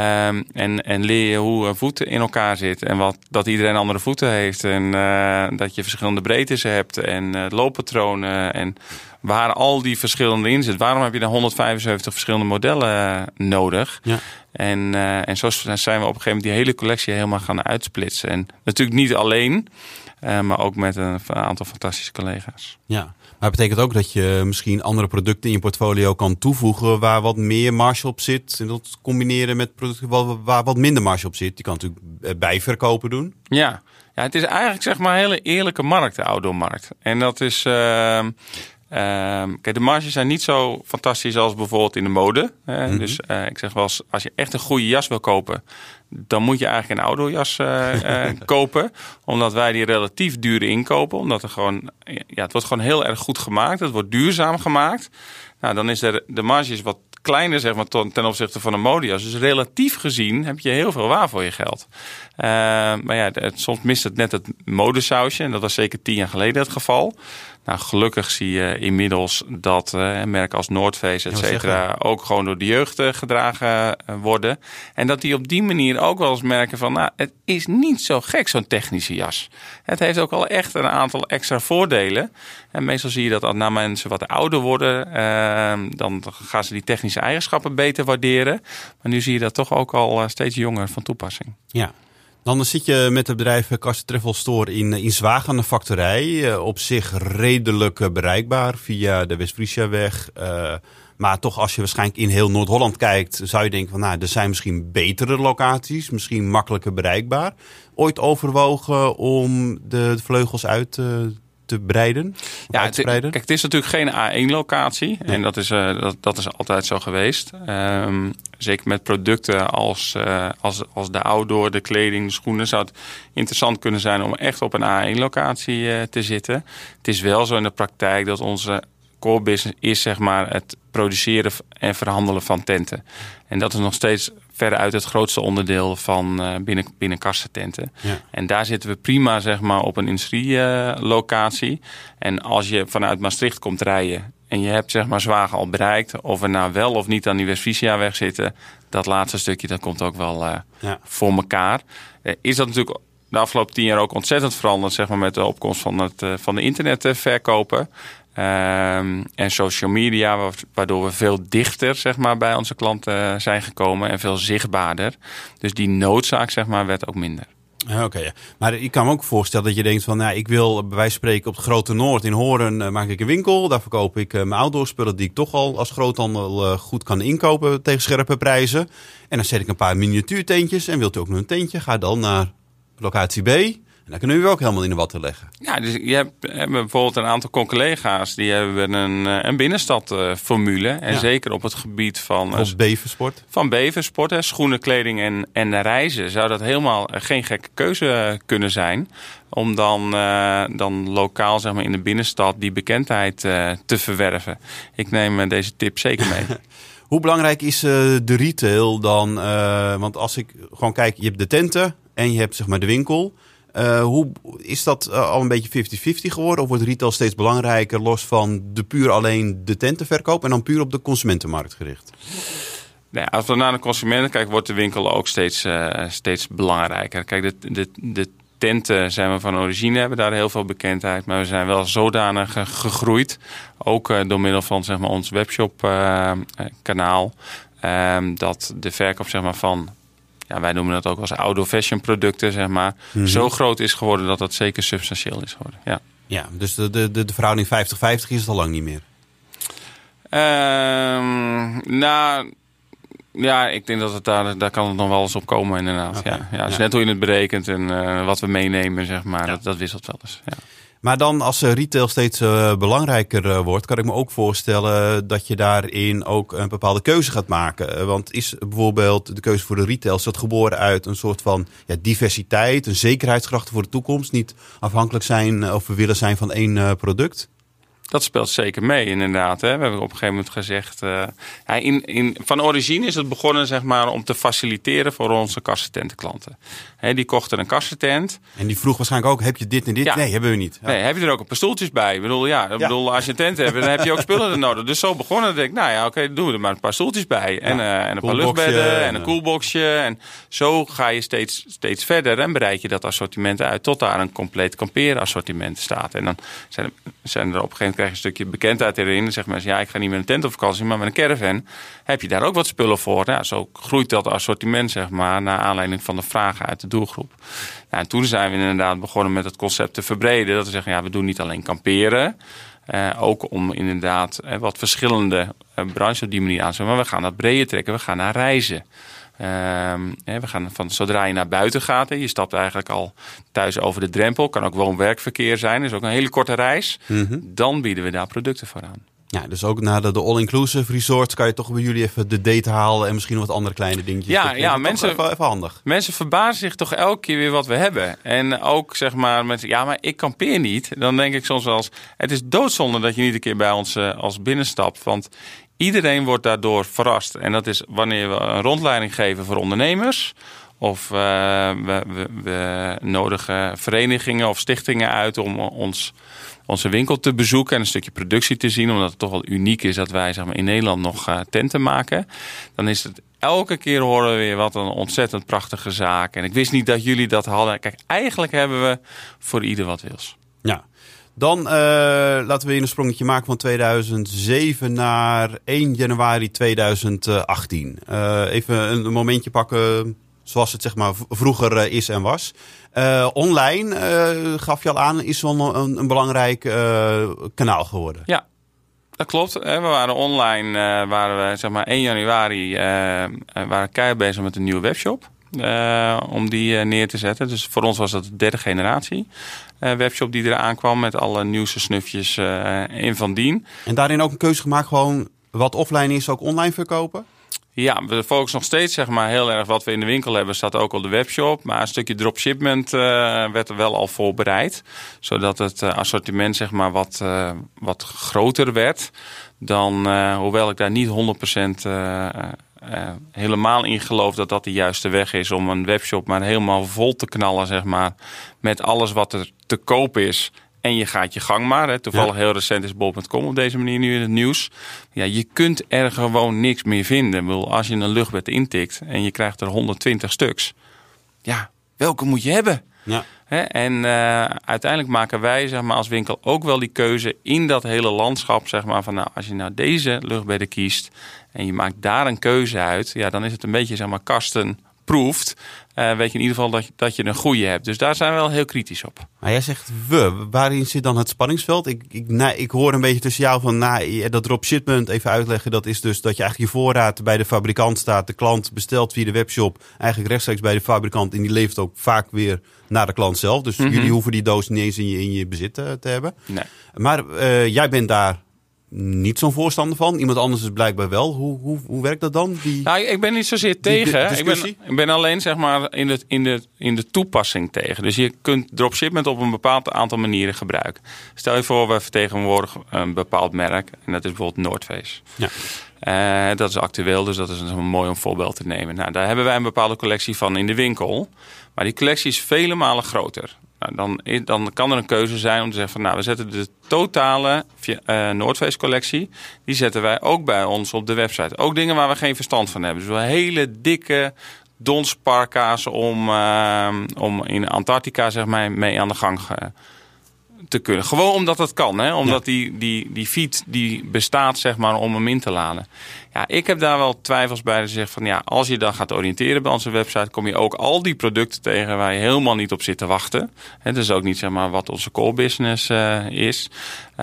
En leer je hoe een voet in elkaar zit. En dat iedereen andere voeten heeft. En dat je verschillende breedtes hebt. En looppatronen. En waar al die verschillende in zit. Waarom heb je dan 175 verschillende modellen nodig? Ja. En zo zijn we op een gegeven moment die hele collectie helemaal gaan uitsplitsen. En natuurlijk niet alleen. Maar ook met een aantal fantastische collega's. Ja. Maar het betekent ook dat je misschien andere producten in je portfolio kan toevoegen waar wat meer marge op zit. En dat combineren met producten waar wat minder marge op zit. Die kan natuurlijk bijverkopen doen. Ja, het is eigenlijk, zeg maar, een hele eerlijke markt, de outdoormarkt. En dat is... Kijk, de marges zijn niet zo fantastisch als bijvoorbeeld in de mode. Mm-hmm. Dus ik zeg wel eens, als je echt een goede jas wil kopen, dan moet je eigenlijk een outdoorjas kopen. Omdat wij die relatief duur inkopen. Omdat er gewoon, het wordt gewoon heel erg goed gemaakt. Het wordt duurzaam gemaakt. Nou, dan is de marge is wat kleiner, zeg maar, ten opzichte van een modejas. Dus relatief gezien heb je heel veel waar voor je geld. Maar soms mist het net het modesausje. En dat was zeker 10 jaar geleden het geval. Nou, gelukkig zie je inmiddels dat merken als Noordface, et cetera, ook gewoon door de jeugd gedragen worden. En dat die op die manier ook wel eens merken van, het is niet zo gek, zo'n technische jas. Het heeft ook al echt een aantal extra voordelen. En meestal zie je dat na mensen wat ouder worden, dan gaan ze die technische eigenschappen beter waarderen. Maar nu zie je dat toch ook al steeds jonger van toepassing. Ja. Dan zit je met het bedrijf Karsten Travel Store in Zwaag aan de factorij. Op zich redelijk bereikbaar via de West-Frieziaweg. Maar toch, als je waarschijnlijk in heel Noord-Holland kijkt, zou je denken van, er zijn misschien betere locaties, misschien makkelijker bereikbaar. Ooit overwogen om de vleugels uit te breiden? Kijk, het is natuurlijk geen A1-locatie. Nee. En dat is altijd zo geweest. Zeker met producten als de outdoor, de kleding, de schoenen, zou het interessant kunnen zijn om echt op een A1-locatie te zitten. Het is wel zo in de praktijk dat onze core business is zeg maar het produceren en verhandelen van tenten. En dat is nog steeds veruit het grootste onderdeel van binnen Karsten-tenten. Ja. En daar zitten we prima zeg maar op een industrielocatie. En als je vanuit Maastricht komt rijden en je hebt zeg maar Zwaag al bereikt, of we nou wel of niet aan die West-Frieziaweg zitten, dat laatste stukje dat komt ook wel voor elkaar. Is dat natuurlijk de afgelopen 10 jaar ook ontzettend veranderd zeg maar met de opkomst van de internetverkopen. En social media, waardoor we veel dichter zeg maar, bij onze klanten zijn gekomen en veel zichtbaarder. Dus die noodzaak zeg maar, werd ook minder. Oké. Maar ik kan me ook voorstellen dat je denkt van, ik wil bij wijze van spreken op het Grote Noord in Hoorn maak ik een winkel. Daar verkoop ik mijn outdoorspullen die ik toch al als groothandel goed kan inkopen tegen scherpe prijzen. En dan zet ik een paar miniatuurtentjes en wilt u ook nog een tentje, ga dan naar locatie B. En daar kunnen we ook helemaal in de watten leggen. Ja, dus je hebt bijvoorbeeld een aantal collega's die hebben een binnenstadformule. En zeker op het gebied van Beversport. Van Beversport, schoenen, kleding en reizen. Zou dat helemaal geen gekke keuze kunnen zijn. Om dan lokaal zeg maar, in de binnenstad die bekendheid te verwerven. Ik neem deze tip zeker mee. Hoe belangrijk is de retail dan? Want als ik gewoon kijk, je hebt de tenten en je hebt zeg maar de winkel. Hoe is dat al een beetje 50-50 geworden? Of wordt retail steeds belangrijker, los van puur alleen de tentenverkoop en dan puur op de consumentenmarkt gericht? Nee, als we naar de consumenten kijken, wordt de winkel ook steeds belangrijker. Kijk, de tenten zijn we van origine, hebben daar heel veel bekendheid. Maar we zijn wel zodanig gegroeid, ook door middel van zeg maar, ons webshop kanaal, dat de verkoop zeg maar, van... Ja, wij noemen dat ook als outdoor fashion producten, zeg maar. Mm-hmm. Zo groot is geworden dat dat zeker substantieel is geworden. Ja, dus de verhouding 50-50 is het al lang niet meer? Ik denk dat daar kan het nog wel eens op komen inderdaad. Okay. Het is net hoe je het berekent en wat we meenemen, zeg maar. Dat wisselt wel eens, ja. Maar dan als retail steeds belangrijker wordt, kan ik me ook voorstellen dat je daarin ook een bepaalde keuze gaat maken. Want is bijvoorbeeld de keuze voor de retail, is dat geboren uit een soort van diversiteit, een zekerheidskracht voor de toekomst, niet afhankelijk zijn of we willen zijn van één product? Dat speelt zeker mee, inderdaad. Hè. We hebben op een gegeven moment gezegd... van origine is het begonnen zeg maar, om te faciliteren voor onze Karsten-tentenklanten. Die kochten een Karsten-tent. En die vroeg waarschijnlijk ook, heb je dit en dit? Ja. Nee, hebben we niet. Ja. Nee, heb je er ook een paar stoeltjes bij? Ik bedoel, als je een tent hebt, dan heb je ook spullen nodig. Dus zo begonnen. Dan denk ik, doen we er maar een paar stoeltjes bij. En een paar luchtbedden en een koelboxje. En zo ga je steeds verder en breid je dat assortiment uit tot daar een compleet kampeerassortiment staat. En dan zijn er op een gegeven moment krijg je een stukje bekendheid erin. Dan zeggen mensen, ik ga niet met een tent op vakantie, maar met een caravan. Heb je daar ook wat spullen voor? Ja, zo groeit dat assortiment, zeg maar, naar aanleiding van de vragen uit de doelgroep. En toen zijn we inderdaad begonnen met het concept te verbreden. Dat we zeggen, we doen niet alleen kamperen. Ook om inderdaad wat verschillende branches op die manier aan te zetten. Maar we gaan dat breder trekken. We gaan naar reizen. We gaan zodra je naar buiten gaat, je stapt eigenlijk al thuis over de drempel, kan ook woon-werkverkeer zijn, is ook een hele korte reis. Mm-hmm. Dan bieden we daar producten voor aan. Ja, dus ook naar de all-inclusive resorts kan je toch bij jullie even de date halen en misschien wat andere kleine dingetjes. Ja, mensen even handig. Mensen verbazen zich toch elke keer weer wat we hebben. En ook zeg maar met, maar ik kampeer niet. Dan denk ik soms wel eens, het is doodzonde dat je niet een keer bij ons als binnenstapt, want iedereen wordt daardoor verrast. En dat is wanneer we een rondleiding geven voor ondernemers. Of we nodigen verenigingen of stichtingen uit om onze winkel te bezoeken en een stukje productie te zien. Omdat het toch wel uniek is dat wij zeg maar, in Nederland nog tenten maken. Dan is het elke keer horen we weer wat een ontzettend prachtige zaak. En ik wist niet dat jullie dat hadden. Kijk, eigenlijk hebben we voor ieder wat wils. Ja. Dan laten we een sprongetje maken van 2007 naar 1 januari 2018. Even een momentje pakken, zoals het zeg maar vroeger is en was. Online, gaf je al aan, is wel een belangrijk kanaal geworden. Ja, dat klopt. We waren online, waren we zeg maar 1 januari waren keihard bezig met een nieuwe webshop. Om die neer te zetten. Dus voor ons was dat de 3e generatie webshop die eraan kwam met alle nieuwste snufjes in van dien. En daarin ook een keuze gemaakt, gewoon wat offline is, ook online verkopen? Ja, we focussen nog steeds zeg maar heel erg wat we in de winkel hebben, staat ook op de webshop. Maar een stukje dropshipment werd er wel al voorbereid. Zodat het assortiment zeg maar wat groter werd. Dan, hoewel ik daar niet 100% helemaal in geloof dat dat de juiste weg is om een webshop maar helemaal vol te knallen, zeg maar, met alles wat er te koop is. En je gaat je gang maar. Hè. Toevallig heel recent is bol.com op deze manier nu in het nieuws. Ja, je kunt er gewoon niks meer vinden. Ik bedoel, als je een luchtbed intikt en je krijgt er 120 stuks. Ja, welke moet je hebben? Ja. En uiteindelijk maken wij zeg maar, als winkel ook wel die keuze in dat hele landschap. Zeg maar, van, nou, als je nou deze luchtbedden kiest en je maakt daar een keuze uit. Ja, dan is het een beetje zeg maar, custom-proofed. Weet je in ieder geval dat je een goede hebt. Dus daar zijn we wel heel kritisch op. Maar jij zegt waarin zit dan het spanningsveld? Ik hoor een beetje tussen jou van dat dropshipment even uitleggen. Dat is dus dat je eigenlijk je voorraad bij de fabrikant staat. De klant bestelt via de webshop eigenlijk rechtstreeks bij de fabrikant. En die levert ook vaak weer naar de klant zelf. Dus jullie hoeven die doos niet eens in je bezit te hebben. Nee. Maar jij bent daar niet zo'n voorstander van. Iemand anders is blijkbaar wel. Hoe werkt dat dan? Nou, ik ben niet zozeer tegen. Ik ben alleen zeg maar in de toepassing tegen. Dus je kunt dropshipment op een bepaald aantal manieren gebruiken. Stel je voor, we vertegenwoordigen een bepaald merk. En dat is bijvoorbeeld North Face. Ja. Dat is actueel, dus dat is een mooi om voorbeeld te nemen. Nou, daar hebben wij een bepaalde collectie van in de winkel. Maar die collectie is vele malen groter. Nou, dan kan er een keuze zijn om te zeggen van, nou, we zetten de totale North Face collectie, die zetten wij ook bij ons op de website. Ook dingen waar we geen verstand van hebben. Dus wel hele dikke donsparka's om in Antarctica zeg maar mee aan de gang te kunnen. Gewoon omdat het kan, hè? Omdat die feed die bestaat zeg maar om hem in te laden. Ja, ik heb daar wel twijfels bij. Dat zegt van ja, als je dan gaat oriënteren bij onze website, kom je ook al die producten tegen waar je helemaal niet op zit te wachten. Het is ook niet zeg maar wat onze core business is.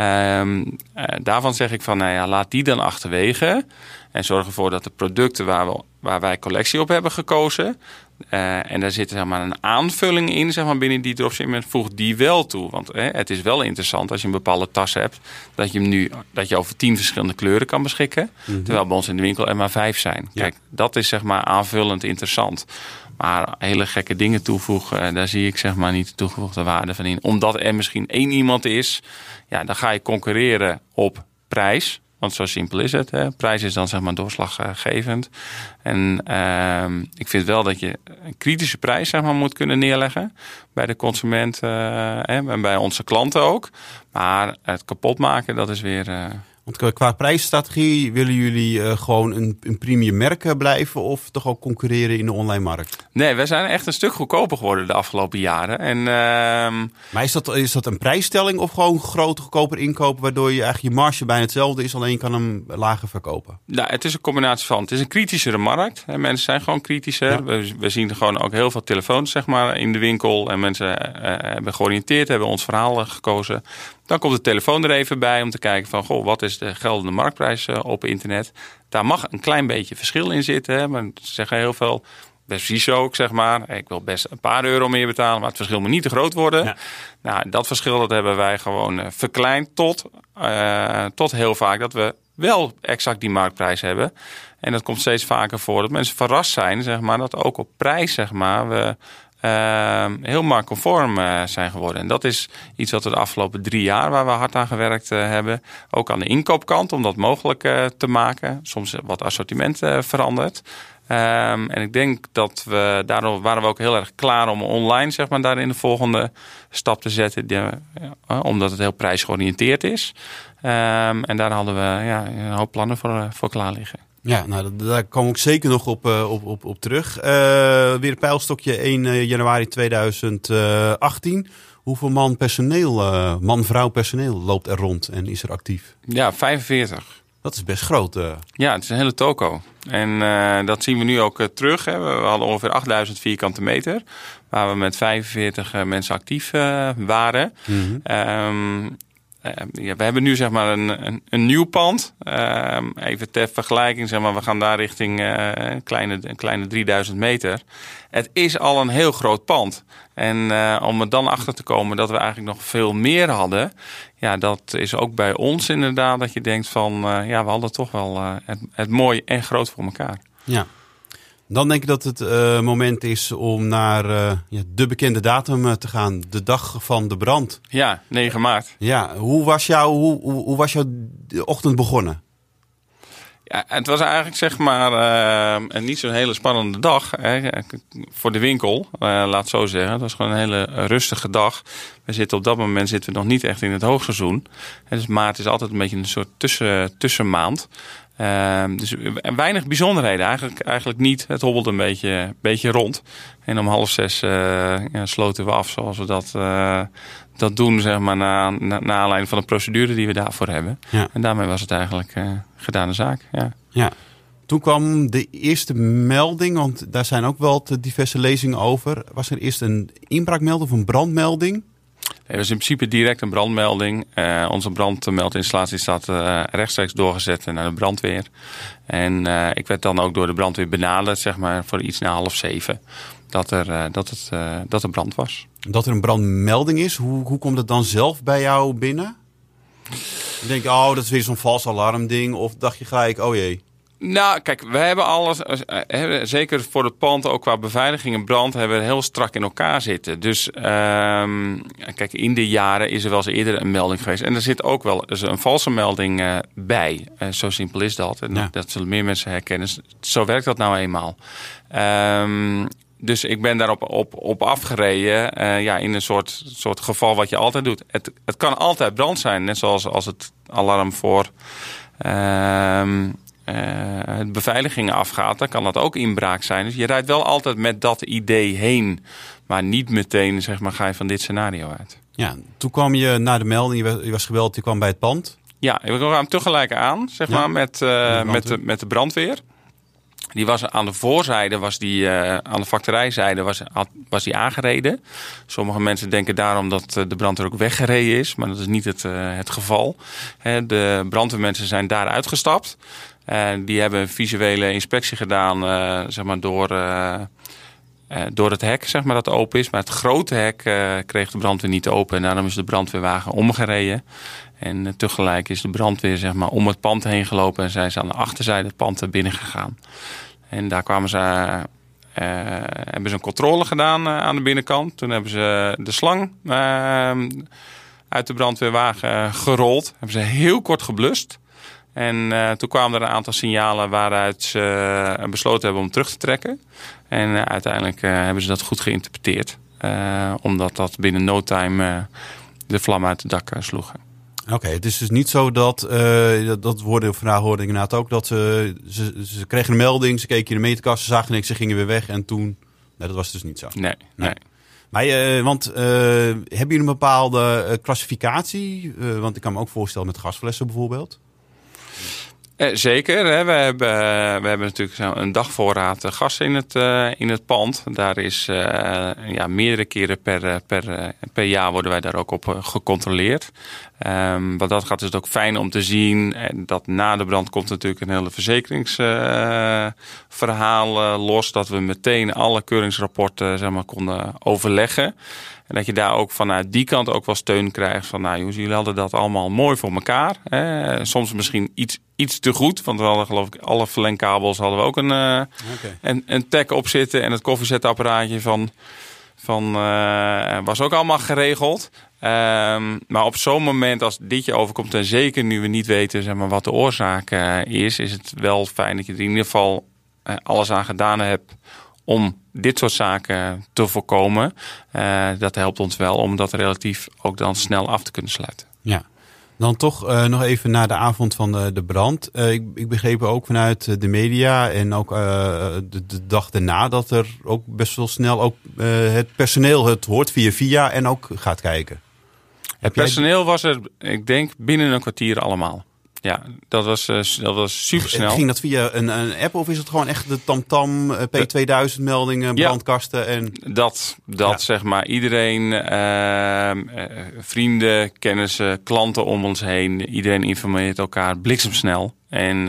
Daarvan zeg ik van, nou ja, laat die dan achterwege en zorg ervoor dat de producten waar wij collectie op hebben gekozen. En daar zit zeg maar een aanvulling in zeg maar, binnen die dropshipment. Voeg die wel toe. Want het is wel interessant als je een bepaalde tas hebt. Dat je over 10 verschillende kleuren kan beschikken. Mm-hmm. Terwijl bij ons in de winkel er maar 5 zijn. Ja. Kijk, dat is zeg maar aanvullend interessant. Maar hele gekke dingen toevoegen, daar zie ik zeg maar niet de toegevoegde waarde van in. Omdat er misschien 1 iemand is, ja, dan ga je concurreren op prijs. Want zo simpel is het. Hè. Prijs is dan zeg maar doorslaggevend. En ik vind wel dat je een kritische prijs zeg maar, moet kunnen neerleggen. Bij de consument en bij onze klanten ook. Maar het kapot maken, dat is weer... Want qua prijsstrategie willen jullie gewoon een premium merk blijven of toch ook concurreren in de online markt? Nee, wij zijn echt een stuk goedkoper geworden de afgelopen jaren. Maar is dat een prijsstelling of gewoon groter, goedkoper inkopen waardoor je eigenlijk je marge bijna hetzelfde is, alleen je kan hem lager verkopen? Nou, het is een combinatie van. Het is een kritischere markt. Mensen zijn gewoon kritischer. Ja. We zien gewoon ook heel veel telefoons zeg maar, in de winkel en mensen hebben georiënteerd, hebben ons verhaal gekozen. Dan komt de telefoon er even bij om te kijken van, goh, wat is de geldende marktprijs op internet? Daar mag een klein beetje verschil in zitten. Hè? Maar ze zeggen heel veel, best precies ook, zeg maar. Ik wil best een paar euro meer betalen, maar het verschil moet niet te groot worden. Ja. Nou, dat verschil dat hebben wij gewoon verkleind tot heel vaak dat we wel exact die marktprijs hebben. En dat komt steeds vaker voor dat mensen verrast zijn, zeg maar, dat ook op prijs, zeg maar, we heel marktconform zijn geworden. En dat is iets wat we de afgelopen 3 jaar waar we hard aan gewerkt hebben. Ook aan de inkoopkant om dat mogelijk te maken. Soms wat assortiment veranderd. En ik denk dat daardoor waren we ook heel erg klaar om online zeg maar, daar in de volgende stap te zetten. Omdat het heel prijsgeoriënteerd is. En daar hadden we een hoop plannen voor klaar liggen. Ja, nou, daar kom ik zeker nog op terug. Weer een pijlstokje 1 januari 2018. Hoeveel man-vrouw personeel loopt er rond en is er actief? Ja, 45. Dat is best groot. Ja, het is een hele toko. En dat zien we nu ook terug. Hè. We hadden ongeveer 8000 vierkante meter. Waar we met 45 mensen actief waren. Mm-hmm. We hebben nu zeg maar een nieuw pand. Even ter vergelijking, zeg maar, we gaan daar richting een kleine 3000 meter. Het is al een heel groot pand. En om er dan achter te komen dat we eigenlijk nog veel meer hadden. Ja, dat is ook bij ons inderdaad dat je denkt van... we hadden toch wel het mooi en groot voor elkaar. Ja. Dan denk ik dat het moment is om naar de bekende datum te gaan. De dag van de brand. Ja, 9 maart. Ja, hoe was jouw ochtend begonnen? Ja, het was eigenlijk zeg maar niet zo'n hele spannende dag voor de winkel. Laat het zo zeggen. Het was gewoon een hele rustige dag. Op dat moment zitten we nog niet echt in het hoogseizoen. Dus maart is altijd een beetje een soort tussenmaand. Dus weinig bijzonderheden. Eigenlijk niet. Het hobbelde een beetje rond. En om 5:30 sloten we af zoals we dat doen, zeg maar, na aanleiding van de procedure die we daarvoor hebben. Ja. En daarmee was het eigenlijk gedane zaak. Ja. Toen kwam de eerste melding, want daar zijn ook wel diverse lezingen over. Was er eerst een inbraakmelding of een brandmelding? Het was in principe direct een brandmelding. Onze brandmeldinstallatie staat rechtstreeks doorgezet naar de brandweer. En ik werd dan ook door de brandweer benaderd, zeg maar, voor iets na 6:30 dat er brand was. Dat er een brandmelding is, hoe komt het dan zelf bij jou binnen? Je denkt, dat is weer zo'n vals alarmding, of dacht je gelijk, oh jee? Nou, kijk, we hebben alles, zeker voor het pand, ook qua beveiliging en brand, hebben we heel strak in elkaar zitten. Dus kijk, in de jaren is er wel eens eerder een melding geweest. En er zit ook wel eens een valse melding bij. Zo simpel is dat. En dat zullen meer mensen herkennen. Zo werkt dat nou eenmaal. Dus ik ben daarop op afgereden in een soort geval wat je altijd doet. Het kan altijd brand zijn, net zoals als het alarm voor... het beveiligingen afgaat, dan kan dat ook inbraak zijn. Dus je rijdt wel altijd met dat idee heen, maar niet meteen, zeg maar, ga je van dit scenario uit. Ja, toen kwam je na de melding, je was gebeld, je kwam bij het pand. Ja, we kwamen tegelijk aan, zeg maar, met de brandweer. Die was aan de voorzijde, aan de factorijzijde was die aangereden. Sommige mensen denken daarom dat de brandweer ook weggereden is, maar dat is niet het geval. De brandweermensen zijn daar uitgestapt. Die hebben een visuele inspectie gedaan, zeg maar, door het hek, zeg maar, dat open is. Maar het grote hek kreeg de brandweer niet open en daarom is de brandweerwagen omgereden. En tegelijk is de brandweer, zeg maar, om het pand heen gelopen en zijn ze aan de achterzijde het pand binnen gegaan. En daar hebben ze een controle gedaan aan de binnenkant. Toen hebben ze de slang uit de brandweerwagen gerold. Hebben ze heel kort geblust. En toen kwamen er een aantal signalen waaruit ze besloten hebben om terug te trekken. En uiteindelijk hebben ze dat goed geïnterpreteerd. Omdat dat binnen no time de vlam uit het dak sloegen. Oké, het is dus niet zo dat vandaag hoorde ik inderdaad ook, dat ze kregen een melding, ze keken in de meterkast, ze zagen niks, ze gingen weer weg en toen... Nee, dat was dus niet zo. Nee. Maar, hebben jullie een bepaalde klassificatie? Want ik kan me ook voorstellen met gasflessen bijvoorbeeld. Zeker. Hè. We hebben natuurlijk een dagvoorraad gas in het pand. Daar is meerdere keren per jaar worden wij daar ook op gecontroleerd. Wat dat gaat is het ook fijn om te zien. Dat na de brand komt natuurlijk een hele verzekeringsverhaal los. Dat we meteen alle keuringsrapporten, zeg maar, konden overleggen. En dat je daar ook vanuit die kant ook wel steun krijgt. Van, nou jongens, jullie hadden dat allemaal mooi voor elkaar. Soms misschien iets te goed. Want we hadden, geloof ik, alle verlengkabels hadden we ook een tag op zitten. En het koffiezetapparaatje was ook allemaal geregeld. Maar op zo'n moment als dit je overkomt, en zeker nu we niet weten, zeg maar, wat de oorzaak is het wel fijn dat je er in ieder geval alles aan gedaan hebt om dit soort zaken te voorkomen. Dat helpt ons wel om dat relatief ook dan snel af te kunnen sluiten. Ja. Dan toch nog even naar de avond van de brand. Ik begreep ook vanuit de media en ook de dag daarna dat er ook best wel snel ook het personeel het hoort via en ook gaat kijken. Het personeel was er, ik denk, binnen een kwartier allemaal. Ja, dat was super snel. Ging dat via een app of is het gewoon echt de TamTam, P2000 meldingen, brandkasten? En... Dat zeg maar iedereen, vrienden, kennissen, klanten om ons heen. Iedereen informeert elkaar bliksemsnel. En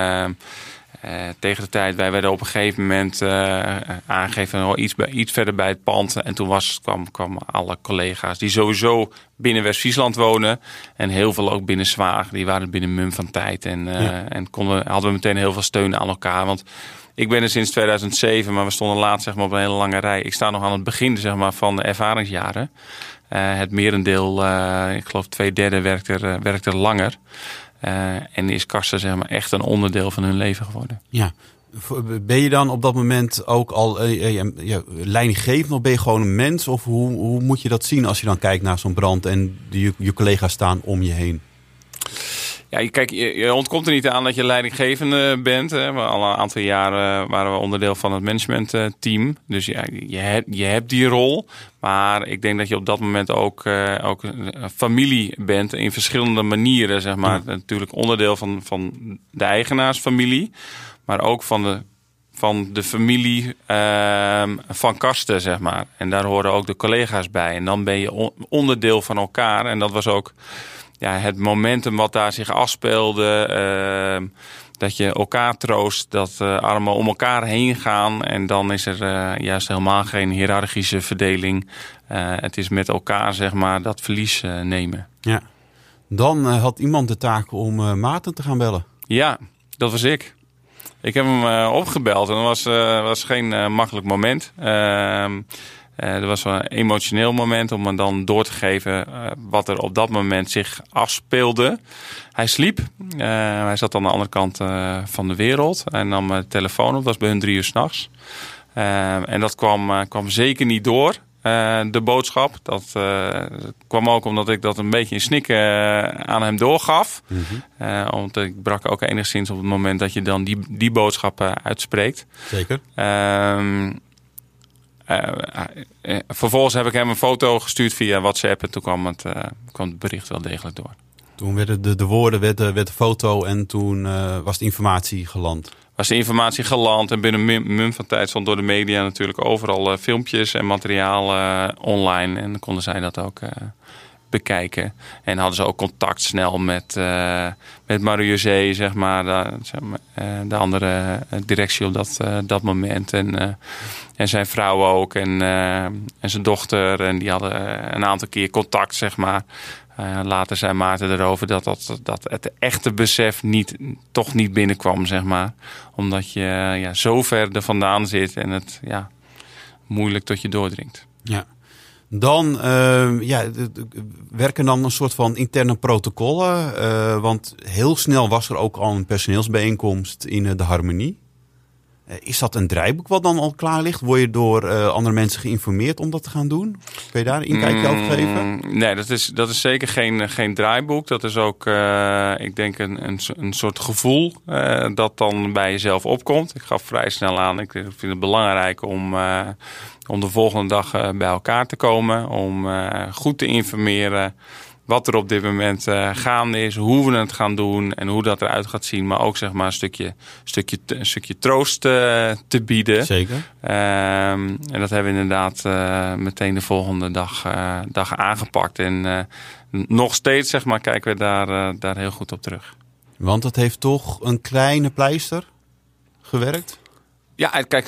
tegen de tijd, wij werden op een gegeven moment aangegeven iets verder bij het pand. En toen kwamen alle collega's die sowieso binnen West-Friesland wonen. En heel veel ook binnen Zwaag. Die waren binnen mum van tijd. En hadden we meteen heel veel steun aan elkaar. Want ik ben er sinds 2007, maar we stonden laatst zeg maar, op een hele lange rij. Ik sta nog aan het begin zeg maar, van de ervaringsjaren. Het merendeel, ik geloof 2/3 werkt er langer. En is kassen zeg maar, echt een onderdeel van hun leven geworden. Ja. Ben je dan op dat moment ook al leidinggevend of ben je gewoon een mens? Of hoe moet je dat zien als je dan kijkt naar zo'n brand en je collega's staan om je heen? Ja, kijk, je ontkomt er niet aan dat je leidinggevende bent. Hè. Al een aantal jaren waren we onderdeel van het managementteam. Dus ja, je hebt die rol. Maar ik denk dat je op dat moment ook familie bent in verschillende manieren. Zeg maar. Ja. Natuurlijk onderdeel van de eigenaarsfamilie. Maar ook van de familie van Karsten, zeg maar. En daar horen ook de collega's bij. En dan ben je onderdeel van elkaar. En dat was ook... Ja, het momentum wat daar zich afspeelde, dat je elkaar troost, dat armen om elkaar heen gaan. En dan is er juist helemaal geen hiërarchische verdeling. Het is met elkaar, zeg maar, dat verlies nemen. Ja. Dan had iemand de taak om Maarten te gaan bellen. Ja, dat was ik. Ik heb hem opgebeld en dat was geen makkelijk moment. Er was wel een emotioneel moment om me dan door te geven wat er op dat moment zich afspeelde. Hij sliep. Hij zat aan de andere kant van de wereld. En nam mijn telefoon op. Dat was bij hun 3 uur 's nachts. En dat kwam zeker niet door. De boodschap. Dat kwam ook omdat ik dat een beetje in snikken aan hem doorgaf. Mm-hmm. Want ik brak ook enigszins op het moment dat je dan die boodschap uitspreekt. Zeker. Vervolgens heb ik hem een foto gestuurd via WhatsApp en toen kwam het bericht wel degelijk door. Toen werden de woorden, werd de foto en toen was de informatie geland. Was de informatie geland en binnen mum van tijd stond door de media natuurlijk overal filmpjes en materiaal online. En dan konden zij dat ook bekijken. En hadden ze ook contact snel met Marie-José, zeg maar, de andere directie op dat moment. En zijn vrouw ook en zijn dochter. En die hadden een aantal keer contact, zeg maar. Later zei Maarten erover dat het echte besef toch niet binnenkwam, zeg maar. Omdat je zo ver er vandaan zit en het moeilijk tot je doordringt. Ja. Dan werken dan een soort van interne protocollen. Want heel snel was er ook al een personeelsbijeenkomst in de Harmonie. Is dat een draaiboek wat dan al klaar ligt? Word je door andere mensen geïnformeerd om dat te gaan doen? Kun je daar een inkijkje over geven? Nee, dat is zeker geen draaiboek. Dat is ook, ik denk, een soort gevoel dat dan bij jezelf opkomt. Ik gaf vrij snel aan, ik vind het belangrijk om de volgende dag bij elkaar te komen. Om goed te informeren wat er op dit moment gaande is, hoe we het gaan doen en hoe dat eruit gaat zien. Maar ook zeg maar een stukje troost te bieden. Zeker. En dat hebben we inderdaad meteen de volgende dag aangepakt. En nog steeds zeg maar kijken we daar heel goed op terug. Want het heeft toch een kleine pleister gewerkt? Ja, kijk,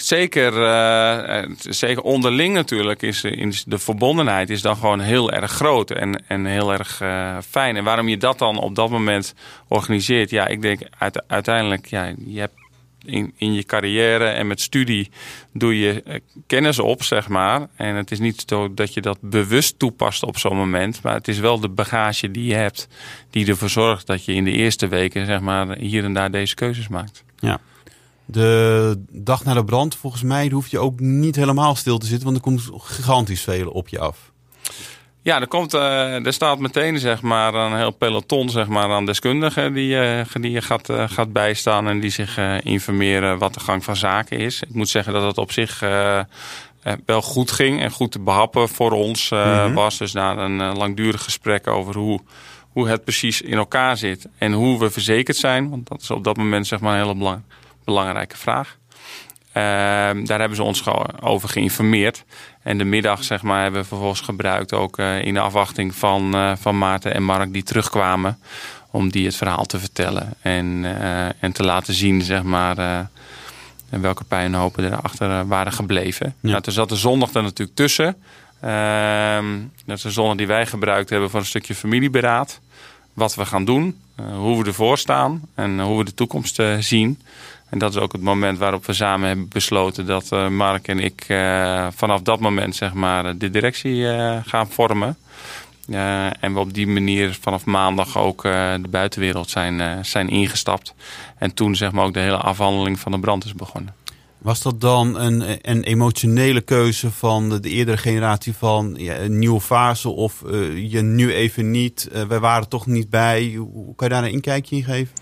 zeker onderling natuurlijk is de verbondenheid is dan gewoon heel erg groot en heel erg fijn. En waarom je dat dan op dat moment organiseert? Ja, ik denk uiteindelijk, je hebt in je carrière en met studie doe je kennis op, zeg maar. En het is niet zo dat je dat bewust toepast op zo'n moment. Maar het is wel de bagage die je hebt die ervoor zorgt dat je in de eerste weken, zeg maar, hier en daar deze keuzes maakt. Ja. De dag na de brand, volgens mij, hoef je ook niet helemaal stil te zitten, want er komt gigantisch veel op je af. Ja, er staat meteen zeg maar, een heel peloton zeg maar, aan deskundigen die je gaat bijstaan en die zich informeren wat de gang van zaken is. Ik moet zeggen dat het op zich wel goed ging en goed te behappen voor ons was. Dus na een langdurig gesprek over hoe het precies in elkaar zit en hoe we verzekerd zijn. Want dat is op dat moment zeg maar een hele belangrijke vraag. Daar hebben ze ons over geïnformeerd. En de middag zeg maar, hebben we vervolgens gebruikt ook in de afwachting van Maarten en Mark die terugkwamen. Om die het verhaal te vertellen en te laten zien zeg maar, welke puinhopen erachter waren gebleven. Ja. Nou, toen zat de zondag er natuurlijk tussen. Dat is de zondag die wij gebruikt hebben voor een stukje familieberaad. Wat we gaan doen, hoe we ervoor staan en hoe we de toekomst zien. En dat is ook het moment waarop we samen hebben besloten dat Mark en ik vanaf dat moment zeg maar, de directie gaan vormen. En we op die manier vanaf maandag ook de buitenwereld zijn ingestapt. En toen zeg maar ook de hele afhandeling van de brand is begonnen. Was dat dan een emotionele keuze van de eerdere generatie van een nieuwe fase of je nu even niet, wij waren toch niet bij? Hoe kan je daar een inkijkje in geven?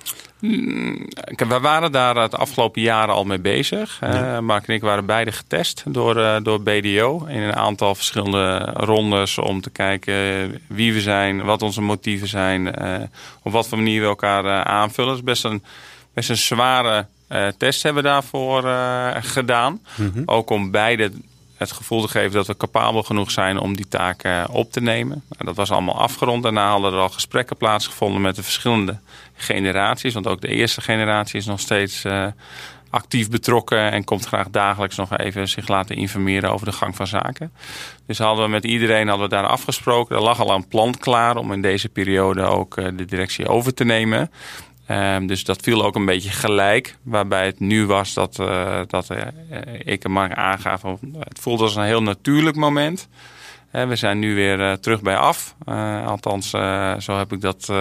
We waren daar het afgelopen jaren al mee bezig. Ja. Mark en ik waren beide getest door BDO in een aantal verschillende rondes om te kijken wie we zijn, wat onze motieven zijn, op wat voor manier we elkaar aanvullen. Het is best een zware test hebben we daarvoor gedaan. Mm-hmm. Ook om beide het gevoel te geven dat we capabel genoeg zijn om die taak op te nemen. Nou, dat was allemaal afgerond. Daarna hadden er al gesprekken plaatsgevonden met de verschillende generaties. Want ook de eerste generatie is nog steeds actief betrokken en komt graag dagelijks nog even zich laten informeren over de gang van zaken. Dus hadden we met iedereen daar afgesproken. Er lag al een plan klaar om in deze periode ook de directie over te nemen. Dus dat viel ook een beetje gelijk. Waarbij het nu was dat ik en Mark aangaven. Het voelde als een heel natuurlijk moment. We zijn nu weer terug bij af. Althans, zo heb ik dat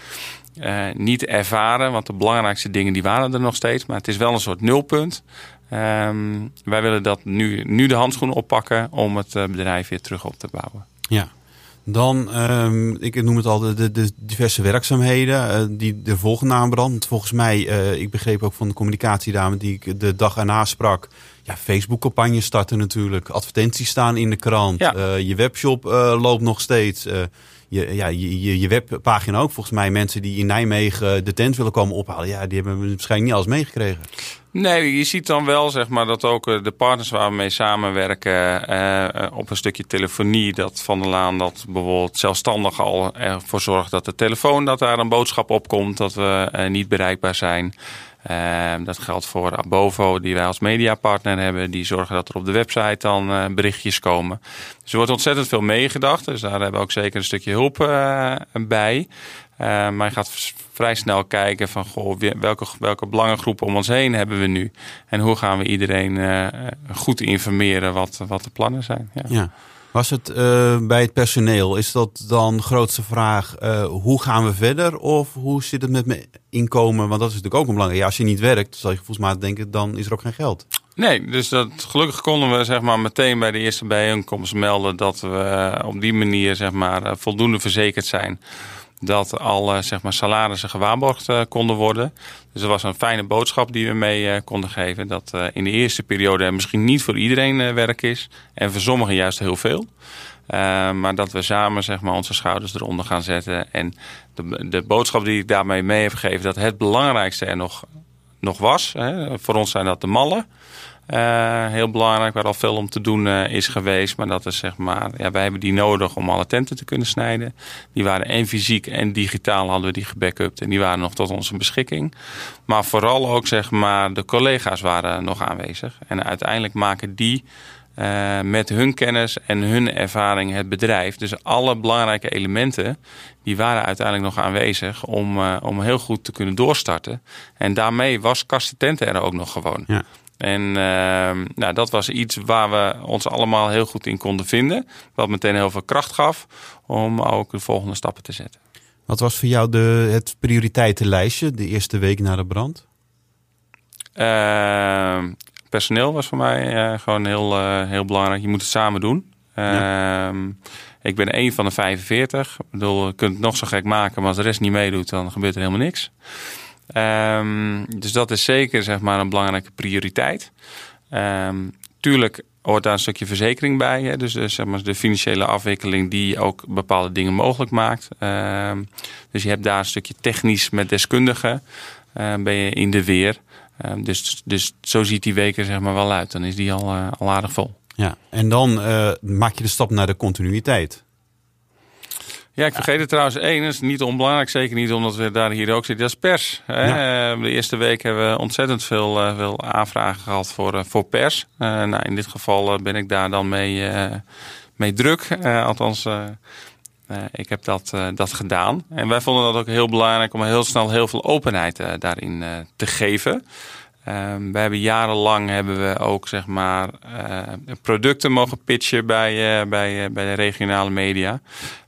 niet ervaren. Want de belangrijkste dingen die waren er nog steeds. Maar het is wel een soort nulpunt. Wij willen dat nu de handschoen oppakken om het bedrijf weer terug op te bouwen. Ja. Dan, ik noem het al, de diverse werkzaamheden die er volgen na een brand. Want volgens mij, ik begreep ook van de communicatiedame die ik de dag erna sprak. Ja, Facebook-campagnes starten natuurlijk. Advertenties staan in de krant. Ja. Je webshop loopt nog steeds. Je webpagina ook. Volgens mij mensen die in Nijmegen de tent willen komen ophalen. Ja, die hebben waarschijnlijk niet alles meegekregen. Nee, je ziet dan wel zeg maar, dat ook de partners waar we mee samenwerken op een stukje telefonie, dat Van der Laan dat bijvoorbeeld zelfstandig al ervoor zorgt dat de telefoon, dat daar een boodschap op komt, dat we niet bereikbaar zijn. Dat geldt voor Abovo, die wij als mediapartner hebben. Die zorgen dat er op de website dan berichtjes komen. Dus er wordt ontzettend veel meegedacht. Dus daar hebben we ook zeker een stukje hulp bij. Maar je gaat vrij snel kijken van welke belangengroepen om ons heen hebben we nu. En hoe gaan we iedereen goed informeren wat de plannen zijn. Ja. Was het bij het personeel, is dat dan de grootste vraag, hoe gaan we verder? Of hoe zit het met mijn inkomen? Want dat is natuurlijk ook een belangrijk. Ja, als je niet werkt, zal je volgens mij denken, dan is er ook geen geld. Nee, dus gelukkig konden we zeg maar, meteen bij de eerste bijeenkomst melden dat we op die manier zeg maar, voldoende verzekerd zijn. Dat alle zeg maar, salarissen gewaarborgd konden worden. Dus dat was een fijne boodschap die we mee konden geven. Dat in de eerste periode er misschien niet voor iedereen werk is. En voor sommigen juist heel veel. Maar dat we samen zeg maar, onze schouders eronder gaan zetten. En de boodschap die ik daarmee mee heb gegeven. Dat het belangrijkste er nog was. Voor ons zijn dat de mallen. Heel belangrijk, waar al veel om te doen is geweest. Maar dat is zeg maar, ja, wij hebben die nodig om alle tenten te kunnen snijden. Die waren en fysiek en digitaal hadden we die gebackupt. En die waren nog tot onze beschikking. Maar vooral ook zeg maar, de collega's waren nog aanwezig. En uiteindelijk maken die met hun kennis en hun ervaring het bedrijf. Dus alle belangrijke elementen, die waren uiteindelijk nog aanwezig om heel goed te kunnen doorstarten. En daarmee was Kastententen er ook nog gewoon. Ja. En dat was iets waar we ons allemaal heel goed in konden vinden. Wat meteen heel veel kracht gaf om ook de volgende stappen te zetten. Wat was voor jou het prioriteitenlijstje de eerste week na de brand? Personeel was voor mij gewoon heel belangrijk. Je moet het samen doen. Ja. Ik ben 1 van de 45. Ik bedoel, je kunt het nog zo gek maken, maar als de rest niet meedoet, dan gebeurt er helemaal niks. Dus dat is zeker zeg maar, een belangrijke prioriteit. Tuurlijk hoort daar een stukje verzekering bij. Hè? Dus zeg maar de financiële afwikkeling die ook bepaalde dingen mogelijk maakt. Dus je hebt daar een stukje technisch met deskundigen. Ben je in de weer. Dus zo ziet die week er zeg maar wel uit. Dan is die al aardig vol. Ja, en dan maak je de stap naar de continuïteit. Ja, ik vergeet het trouwens één. Dat is niet onbelangrijk. Zeker niet omdat we daar hier ook zitten. Dat is pers. Hè? Ja. De eerste week hebben we ontzettend veel aanvragen gehad voor pers. In dit geval ben ik daar dan mee druk. Althans, ik heb dat gedaan. En wij vonden dat ook heel belangrijk om heel snel heel veel openheid daarin te geven. We hebben jarenlang ook zeg maar producten mogen pitchen bij de regionale media.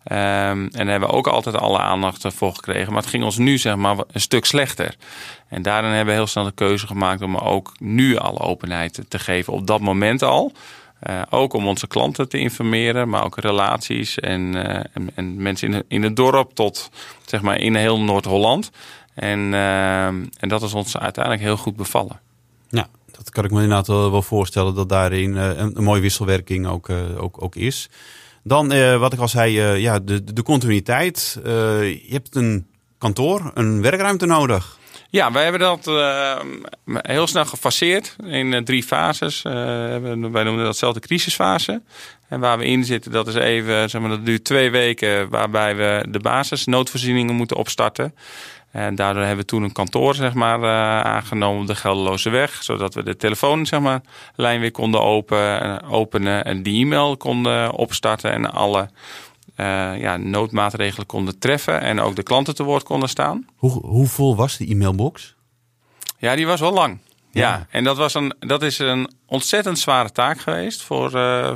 En daar hebben we ook altijd alle aandacht voor gekregen. Maar het ging ons nu zeg maar een stuk slechter. En daarin hebben we heel snel de keuze gemaakt om ook nu alle openheid te geven op dat moment al. Ook om onze klanten te informeren, maar ook relaties en mensen in het dorp tot zeg maar in heel Noord-Holland. En dat is ons uiteindelijk heel goed bevallen. Ja, dat kan ik me inderdaad wel voorstellen dat daarin een mooie wisselwerking ook is. Dan, wat ik al zei, de continuïteit. Je hebt een kantoor, een werkruimte nodig. Ja, wij hebben dat heel snel gefaseerd in 3 fases. Wij noemen dat zelf de crisisfase. En waar we in zitten, dat is even, zeg maar, dat duurt 2 weken waarbij we de basisnoodvoorzieningen moeten opstarten. En daardoor hebben we toen een kantoor zeg maar, aangenomen op de Gelderlooseweg. Zodat we de telefoon zeg maar, lijn weer konden openen en die e-mail konden opstarten. En alle noodmaatregelen konden treffen. En ook de klanten te woord konden staan. Hoe vol was die e-mailbox? Ja, die was wel lang. Ja. En dat is een ontzettend zware taak geweest voor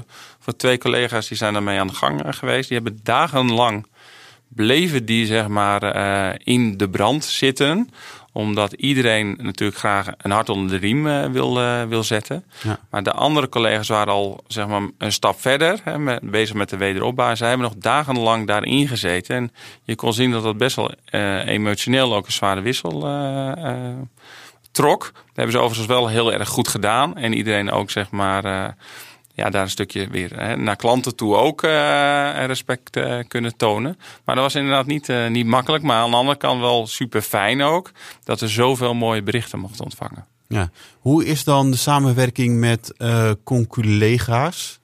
2 collega's. Die zijn daarmee aan de gang geweest. Die hebben dagenlang bleven die zeg maar in de brand zitten. Omdat iedereen natuurlijk graag een hart onder de riem wil zetten. Ja. Maar de andere collega's waren al zeg maar een stap verder. Bezig met de wederopbouw. Zij hebben nog dagenlang daarin gezeten. En je kon zien dat best wel emotioneel ook een zware wissel trok. Dat hebben ze overigens wel heel erg goed gedaan. En iedereen ook zeg maar daar een stukje weer naar klanten toe ook respect kunnen tonen. Maar dat was inderdaad niet makkelijk. Maar aan de andere kant wel super fijn ook. Dat we zoveel mooie berichten mochten ontvangen. Ja. Hoe is dan de samenwerking met conculega's?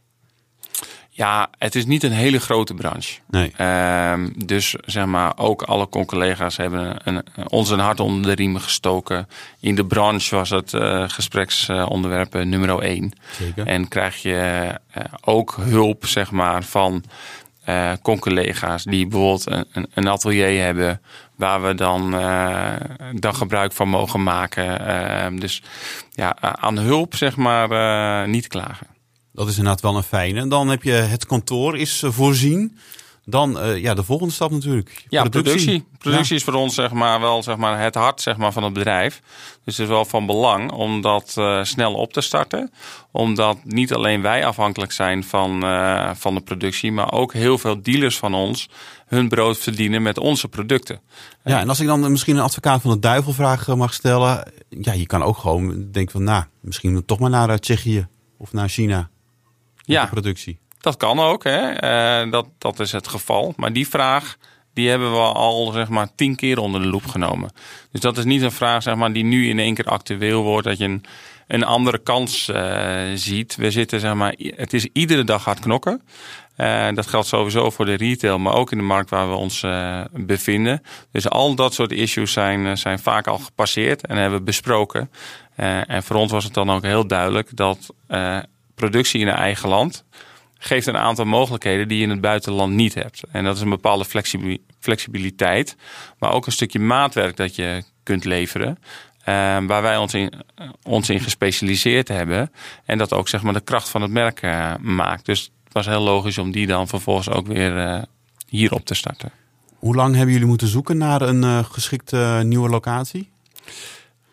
Ja, het is niet een hele grote branche. Nee. Dus zeg maar, ook alle collega's hebben ons een hart onder de riemen gestoken. In de branche was het gespreksonderwerp nummer 1. Zeker. En krijg je ook hulp zeg maar, van collega's die bijvoorbeeld een atelier hebben waar we dan gebruik van mogen maken. Dus ja, aan hulp zeg maar niet klagen. Dat is inderdaad wel een fijne. Dan heb je het kantoor is voorzien. Dan de volgende stap natuurlijk. Ja, productie. Productie is voor ons zeg maar, wel zeg maar, het hart zeg maar, van het bedrijf. Dus het is wel van belang om dat snel op te starten. Omdat niet alleen wij afhankelijk zijn van de productie. Maar ook heel veel dealers van ons hun brood verdienen met onze producten. Ja, en als ik dan misschien een advocaat van de duivel vraag mag stellen. Ja, je kan ook gewoon denken van misschien toch maar naar Tsjechië of naar China. Ja, de productie. Dat kan ook, hè. Dat is het geval. Maar die vraag, die hebben we al zeg maar 10 keer onder de loep genomen. Dus dat is niet een vraag zeg maar, die nu in één keer actueel wordt. Dat je een andere kans ziet. We zitten, zeg maar, het is iedere dag hard knokken. Dat geldt sowieso voor de retail, maar ook in de markt waar we ons bevinden. Dus al dat soort issues zijn vaak al gepasseerd en hebben we besproken. En voor ons was het dan ook heel duidelijk dat productie in een eigen land geeft een aantal mogelijkheden die je in het buitenland niet hebt. En dat is een bepaalde flexibiliteit, maar ook een stukje maatwerk dat je kunt leveren. Waar wij ons in gespecialiseerd hebben. En dat ook zeg maar, de kracht van het merk maakt. Dus het was heel logisch om die dan vervolgens ook weer hier op te starten. Hoe lang hebben jullie moeten zoeken naar een geschikte nieuwe locatie?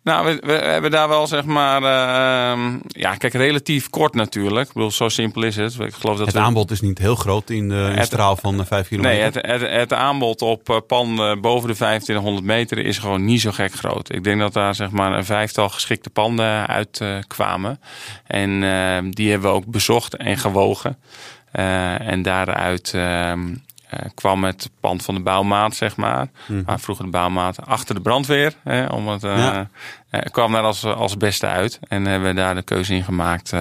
Nou, we hebben daar wel zeg maar... kijk, relatief kort natuurlijk. Ik bedoel, zo simpel is het. Ik geloof dat het aanbod is niet heel groot in de straal van 5 kilometer. Nee, het aanbod op panden boven de 2500 meter is gewoon niet zo gek groot. Ik denk dat daar zeg maar een 5-tal geschikte panden uit kwamen. En die hebben we ook bezocht en gewogen. En daaruit... kwam het pand van de bouwmaat, zeg maar. Maar vroeger de bouwmaat achter de brandweer. Kwam daar als beste uit. En hebben we daar de keuze in gemaakt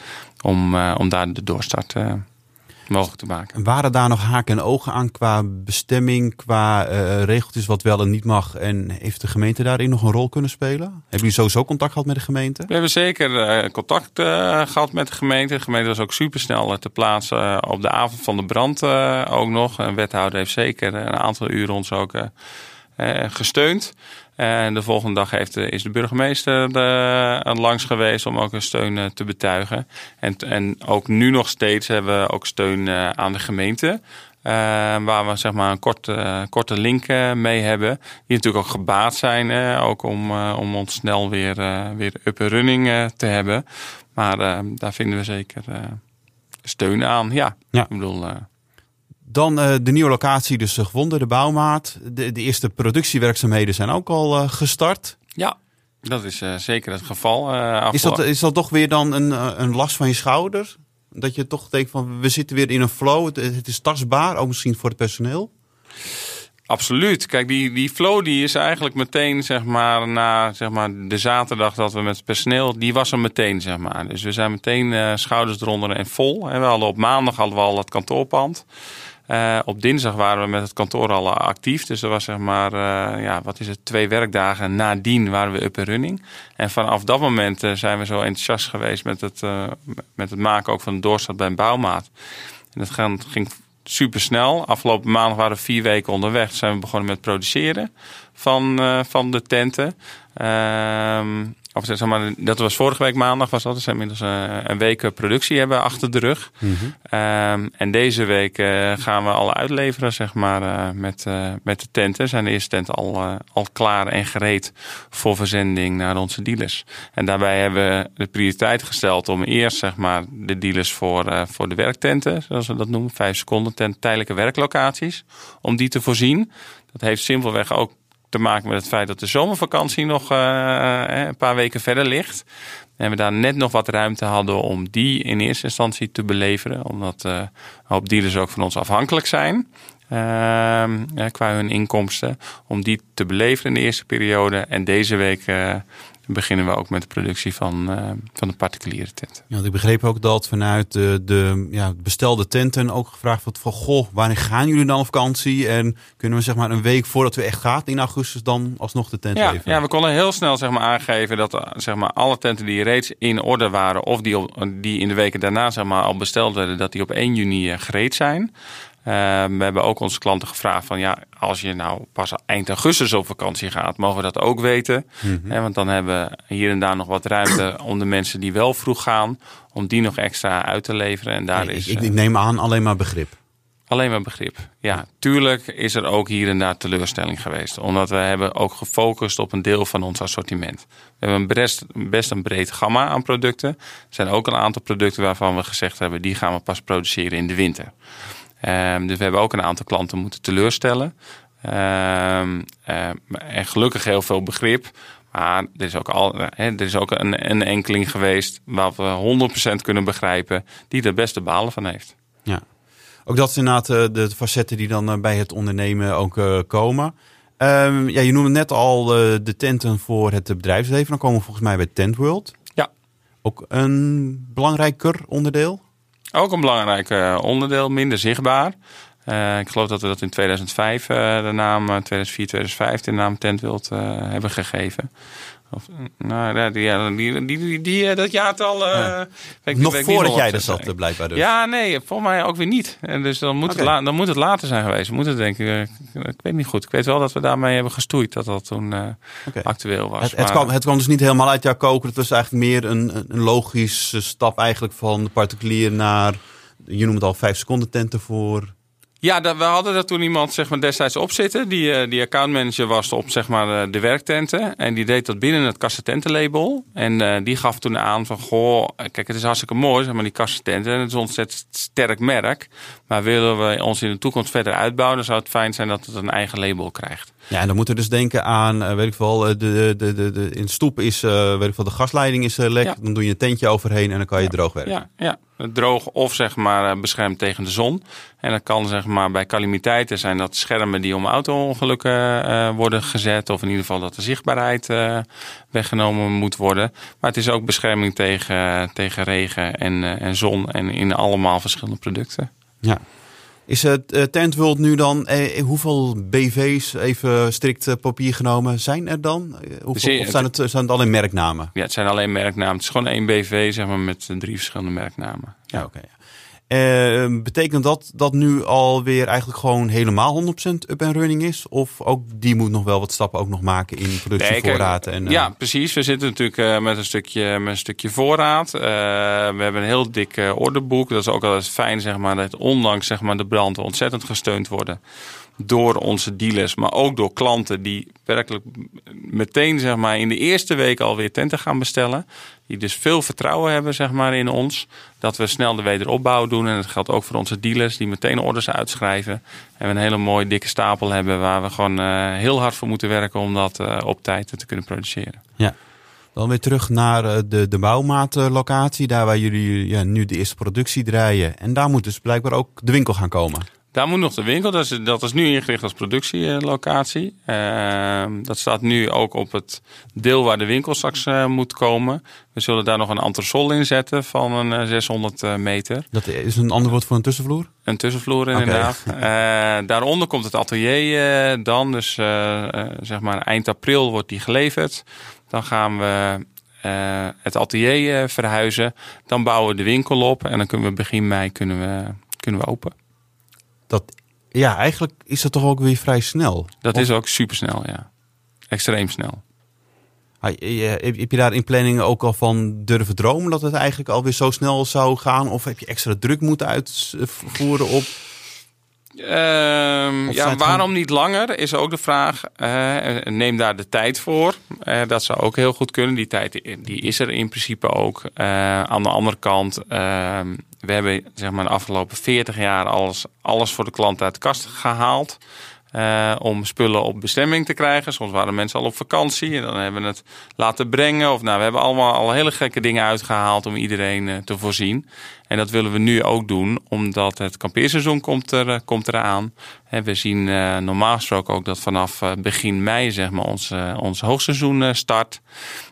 om daar de doorstart mogelijk te maken. Waren daar nog haken en ogen aan qua bestemming, qua regeltjes wat wel en niet mag? En heeft de gemeente daarin nog een rol kunnen spelen? Hebben jullie sowieso contact gehad met de gemeente? We hebben zeker contact gehad met de gemeente. De gemeente was ook supersnel te plaatsen op de avond van de brand ook nog. Een wethouder heeft zeker een aantal uren ons ook gesteund. En de volgende dag is de burgemeester langs geweest om ook een steun te betuigen. En ook nu nog steeds hebben we ook steun aan de gemeente. Waar we zeg maar een korte link mee hebben. Die natuurlijk ook gebaat zijn. Ook om ons snel weer up and running te hebben. Maar daar vinden we zeker steun aan. Ja. Ik bedoel... Dan de nieuwe locatie dus gevonden, de bouwmaat. De eerste productiewerkzaamheden zijn ook al gestart. Ja, dat is zeker het geval. Is dat toch weer dan een last van je schouder? Dat je toch denkt van we zitten weer in een flow. Het is tastbaar, ook misschien voor het personeel? Absoluut. Kijk, die flow die is eigenlijk meteen zeg maar na zeg maar de zaterdag dat we met het personeel, die was er meteen zeg maar. Dus we zijn meteen schouders eronder en vol. En op maandag hadden we al het kantoorpand. Op dinsdag waren we met het kantoor al actief. Dus dat was zeg maar, 2 werkdagen nadien waren we up and running. En vanaf dat moment zijn we zo enthousiast geweest met het maken ook van de doorstart bij een bouwmaat. En dat ging super snel. Afgelopen maandag waren we 4 weken onderweg. Toen zijn we begonnen met produceren van de tenten. Of zeg maar, dat was vorige week maandag, was dat. Dus inmiddels een week productie hebben achter de rug. En deze week gaan we alle uitleveren, zeg maar, met de tenten. Zijn de eerste tenten al klaar en gereed voor verzending naar onze dealers. En daarbij hebben we de prioriteit gesteld om eerst, zeg maar, de dealers voor de werktenten, zoals we dat noemen, 5 seconden tent, tijdelijke werklocaties, om die te voorzien. Dat heeft simpelweg ook te maken met het feit dat de zomervakantie nog een paar weken verder ligt. En we daar net nog wat ruimte hadden om die in eerste instantie te beleveren. Omdat een hoop dealers ook van ons afhankelijk zijn. Qua hun inkomsten. Om die te beleveren in de eerste periode. En deze week beginnen we ook met de productie van de particuliere tent. Ja, ik begreep ook dat vanuit de bestelde tenten ook gevraagd wordt van goh, wanneer gaan jullie dan op vakantie? En kunnen we zeg maar een week voordat we echt gaan in augustus dan alsnog de tent leveren? Ja, we konden heel snel zeg maar aangeven dat zeg maar alle tenten die reeds in orde waren of die in de weken daarna zeg maar al besteld werden, dat die op 1 juni gereed zijn. We hebben ook onze klanten gevraagd van ja, als je nou pas eind augustus op vakantie gaat, mogen we dat ook weten. Want dan hebben we hier en daar nog wat ruimte om de mensen die wel vroeg gaan, om die nog extra uit te leveren. En daar ik neem aan alleen maar begrip. Alleen maar begrip. Ja, tuurlijk is er ook hier en daar teleurstelling geweest. Omdat we hebben ook gefocust op een deel van ons assortiment. We hebben best een breed gamma aan producten. Er zijn ook een aantal producten waarvan we gezegd hebben, die gaan we pas produceren in de winter. Dus we hebben ook een aantal klanten moeten teleurstellen. En gelukkig heel veel begrip. Maar er is ook een enkeling geweest waar we 100% kunnen begrijpen die er best de balen van heeft. Ja. Ook dat is inderdaad de facetten die dan bij het ondernemen ook komen. Je noemde net al de tenten voor het bedrijfsleven. Dan komen we volgens mij bij Tent World. Ja. Ook een belangrijker onderdeel? Ook een belangrijk onderdeel, minder zichtbaar. Ik geloof dat we dat in 2005 de naam, 2004, 2005 de naam Tent World hebben gegeven. Dat jaartal... nog voordat jij er zat, blijkbaar dus. Ja, nee, volgens mij ook weer niet. En dus dan moet het later zijn geweest. We moeten denken, ik weet niet goed. Ik weet wel dat we daarmee hebben gestoeid, dat toen actueel was. Het kwam dus niet helemaal uit jouw koker. Het was eigenlijk meer een logische stap eigenlijk van de particulier naar, je noemt het al 5 seconden tenten voor Ja, we hadden er toen iemand zeg maar, destijds op zitten. Die accountmanager was op zeg maar, de werktenten. En die deed dat binnen het kassatentenlabel. En die gaf toen aan van... Goh, kijk, het is hartstikke mooi, zeg maar, die kassatenten. En het is een ontzettend sterk merk. Maar willen we ons in de toekomst verder uitbouwen... dan zou het fijn zijn dat het een eigen label krijgt. Ja, en dan moeten we dus denken aan, weet ik veel, in de stoep is, weet ik veel, de gasleiding is lek. Ja. Dan doe je een tentje overheen en dan kan je droog werken. Ja. Droog of zeg maar beschermd tegen de zon. En dat kan zeg maar bij calamiteiten zijn dat schermen die om auto-ongelukken worden gezet. Of in ieder geval dat de zichtbaarheid weggenomen moet worden. Maar het is ook bescherming tegen regen en zon en in allemaal verschillende producten. Ja. Is het Tentworld nu dan, hoeveel BV's, even strikt papier genomen, zijn er dan? Of zijn het alleen merknamen? Ja, het zijn alleen merknamen. Het is gewoon 1 BV zeg maar, met 3 verschillende merknamen. Ja, oké. Betekent dat nu alweer eigenlijk gewoon helemaal 100% up and running is? Of ook die moet nog wel wat stappen ook nog maken in productievoorraad? Ja, precies. We zitten natuurlijk met een stukje voorraad. We hebben een heel dik orderboek. Dat is ook altijd fijn, zeg maar, dat ondanks zeg maar, de brand ontzettend gesteund worden door onze dealers, maar ook door klanten die werkelijk meteen zeg maar, in de eerste week alweer tenten gaan bestellen. Die dus veel vertrouwen hebben zeg maar, in ons. Dat we snel de wederopbouw doen. En dat geldt ook voor onze dealers die meteen orders uitschrijven. En we een hele mooie dikke stapel hebben waar we gewoon heel hard voor moeten werken om dat op tijd te kunnen produceren. Ja. Dan weer terug naar de bouwmaatlocatie. Daar waar jullie nu de eerste productie draaien. En daar moet dus blijkbaar ook de winkel gaan komen. Daar moet nog de winkel. Dat is nu ingericht als productielocatie. Dat staat nu ook op het deel waar de winkel straks moet komen. We zullen daar nog een entresol in zetten van een 600 meter. Dat is een ander woord voor een tussenvloer? Een tussenvloer inderdaad. Okay. Daaronder komt het atelier dan. Dus zeg maar eind april wordt die geleverd. Dan gaan we het atelier verhuizen. Dan bouwen we de winkel op. En dan kunnen we begin mei kunnen we open. Eigenlijk is dat toch ook weer vrij snel? Dat is ook supersnel, ja. Extreem snel. Heb je daar in planning ook al van durven dromen dat het eigenlijk alweer zo snel zou gaan? Of heb je extra druk moeten uitvoeren op? Waarom niet langer is ook de vraag. Neem daar de tijd voor. Dat zou ook heel goed kunnen. Die tijd die is er in principe ook. Aan de andere kant, we hebben zeg maar, de afgelopen 40 jaar alles voor de klant uit de kast gehaald. Om spullen op bestemming te krijgen. Soms waren mensen al op vakantie en dan hebben we het laten brengen. Of we hebben allemaal al hele gekke dingen uitgehaald om iedereen te voorzien. En dat willen we nu ook doen, omdat het kampeerseizoen komt eraan. We zien normaal gesproken ook dat vanaf begin mei zeg maar, ons hoogseizoen start.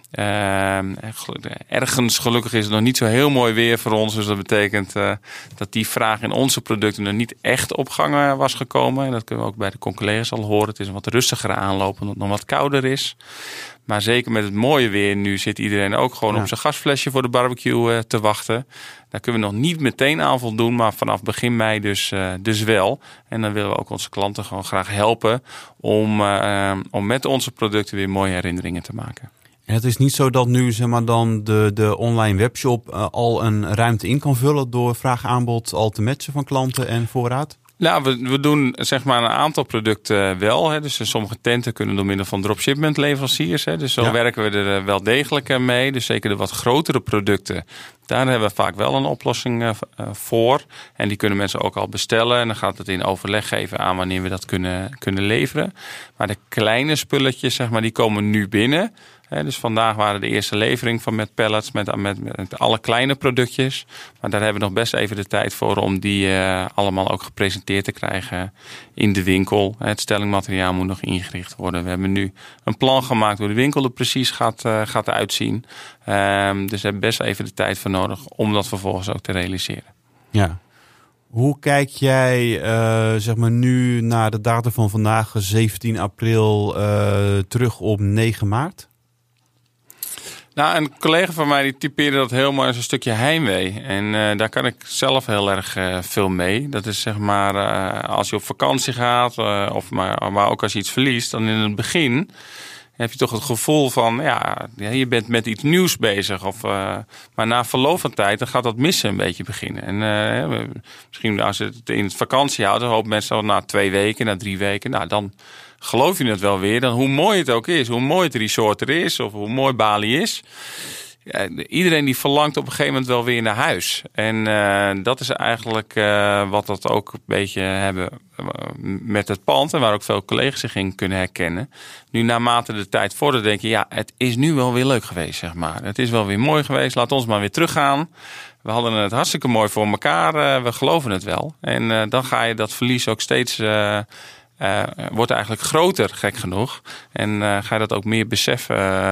Ergens gelukkig is het nog niet zo heel mooi weer voor ons. Dus dat betekent dat die vraag in onze producten nog niet echt op gang was gekomen. En dat kunnen we ook bij de collega's al horen. Het is een wat rustigere aanloop omdat het nog wat kouder is. Maar zeker met het mooie weer nu zit iedereen ook gewoon op zijn gasflesje voor de barbecue te wachten. Daar kunnen we nog niet meteen aan voldoen, maar vanaf begin mei dus wel. En dan willen we ook onze klanten gewoon graag helpen om met onze producten weer mooie herinneringen te maken. En het is niet zo dat nu zeg maar, dan de online webshop al een ruimte in kan vullen door vraag-aanbod al te matchen van klanten en voorraad? Nou, we doen zeg maar een aantal producten wel. Hè. Dus sommige tenten kunnen door middel van dropshipment leveranciers. Hè. Dus zo werken we er wel degelijk mee. Dus zeker de wat grotere producten, daar hebben we vaak wel een oplossing voor. En die kunnen mensen ook al bestellen. En dan gaat het in overleg geven aan wanneer we dat kunnen leveren. Maar de kleine spulletjes, zeg maar, die komen nu binnen. Dus vandaag waren de eerste levering van met pallets, met alle kleine productjes. Maar daar hebben we nog best even de tijd voor om die allemaal ook gepresenteerd te krijgen in de winkel. Het stellingmateriaal moet nog ingericht worden. We hebben nu een plan gemaakt hoe de winkel er precies gaat uitzien. Dus we hebben best even de tijd voor nodig om dat vervolgens ook te realiseren. Ja. Hoe kijk jij zeg maar nu naar de datum van vandaag, 17 april, terug op 9 maart? Nou, een collega van mij die typeerde dat heel mooi als een stukje heimwee. En daar kan ik zelf heel erg veel mee. Dat is zeg maar als je op vakantie gaat, maar ook als je iets verliest, dan in het begin heb je toch het gevoel van, je bent met iets nieuws bezig. Maar na verloop van tijd, dan gaat dat missen een beetje beginnen. En misschien als je het in het vakantie houdt, dan hopen mensen al na 2 weken, na 3 weken. Nou, dan geloof je het wel weer. Dan hoe mooi het ook is, hoe mooi het resort er is, of hoe mooi Bali is. Ja, iedereen die verlangt op een gegeven moment wel weer naar huis. En dat is eigenlijk wat dat ook een beetje hebben met het pand. En waar ook veel collega's zich in kunnen herkennen. Nu naarmate de tijd vordert denk je, het is nu wel weer leuk geweest, zeg maar. Het is wel weer mooi geweest, laat ons maar weer teruggaan. We hadden het hartstikke mooi voor elkaar, we geloven het wel. En dan ga je dat verlies ook steeds... wordt eigenlijk groter, gek genoeg. En ga je dat ook meer beseffen.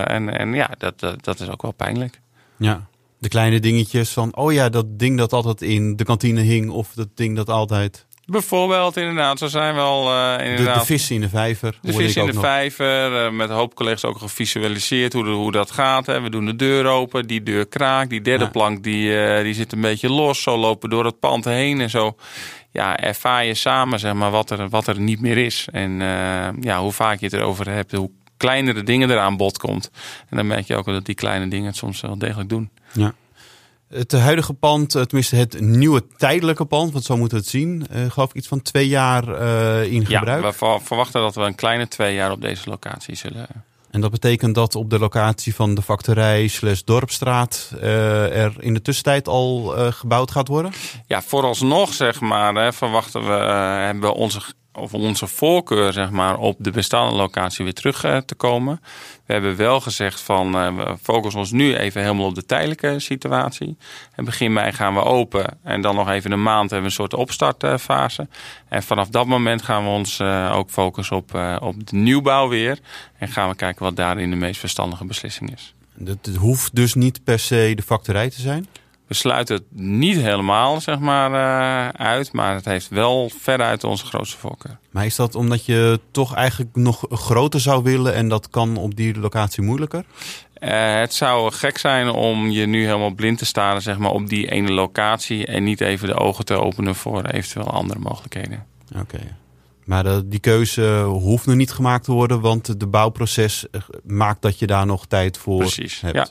Dat is ook wel pijnlijk. Ja, de kleine dingetjes van... dat ding dat altijd in de kantine hing... of dat ding dat altijd... Bijvoorbeeld, inderdaad. Zo zijn we al de vissen in de vijver. De vissen in de vijver. Met een hoop collega's ook gevisualiseerd hoe dat gaat. Hè. We doen de deur open, die deur kraakt. Die derde plank die zit een beetje los. Zo lopen we door het pand heen en zo... ervaar je samen zeg maar, wat er niet meer is. En hoe vaak je het erover hebt, hoe kleiner de dingen er aan bod komt. En dan merk je ook wel dat die kleine dingen het soms wel degelijk doen. Ja. Het huidige pand, tenminste het nieuwe tijdelijke pand, want zo moeten we het zien. Geloof ik iets van 2 jaar in gebruik. Ja, we verwachten dat we een kleine 2 jaar op deze locatie zullen... En dat betekent dat op de locatie van de factorij / Dorpstraat er in de tussentijd al gebouwd gaat worden? Ja, vooralsnog zeg maar verwachten we hebben onze voorkeur zeg maar op de bestaande locatie weer terug te komen. We hebben wel gezegd van we focussen ons nu even helemaal op de tijdelijke situatie. En begin mei gaan we open en dan nog even een maand hebben we een soort opstartfase. En vanaf dat moment gaan we ons ook focussen op de nieuwbouw weer. En gaan we kijken wat daarin de meest verstandige beslissing is. Het hoeft dus niet per se de factorij te zijn? We sluiten het niet helemaal zeg maar, uit, maar het heeft wel veruit onze grootste voorkeur. Maar is dat omdat je toch eigenlijk nog groter zou willen en dat kan op die locatie moeilijker? Het zou gek zijn om je nu helemaal blind te staren zeg maar, op die ene locatie en niet even de ogen te openen voor eventueel andere mogelijkheden. Oké. Maar die keuze hoeft nog niet gemaakt te worden, want de bouwproces maakt dat je daar nog tijd voor hebt. Ja.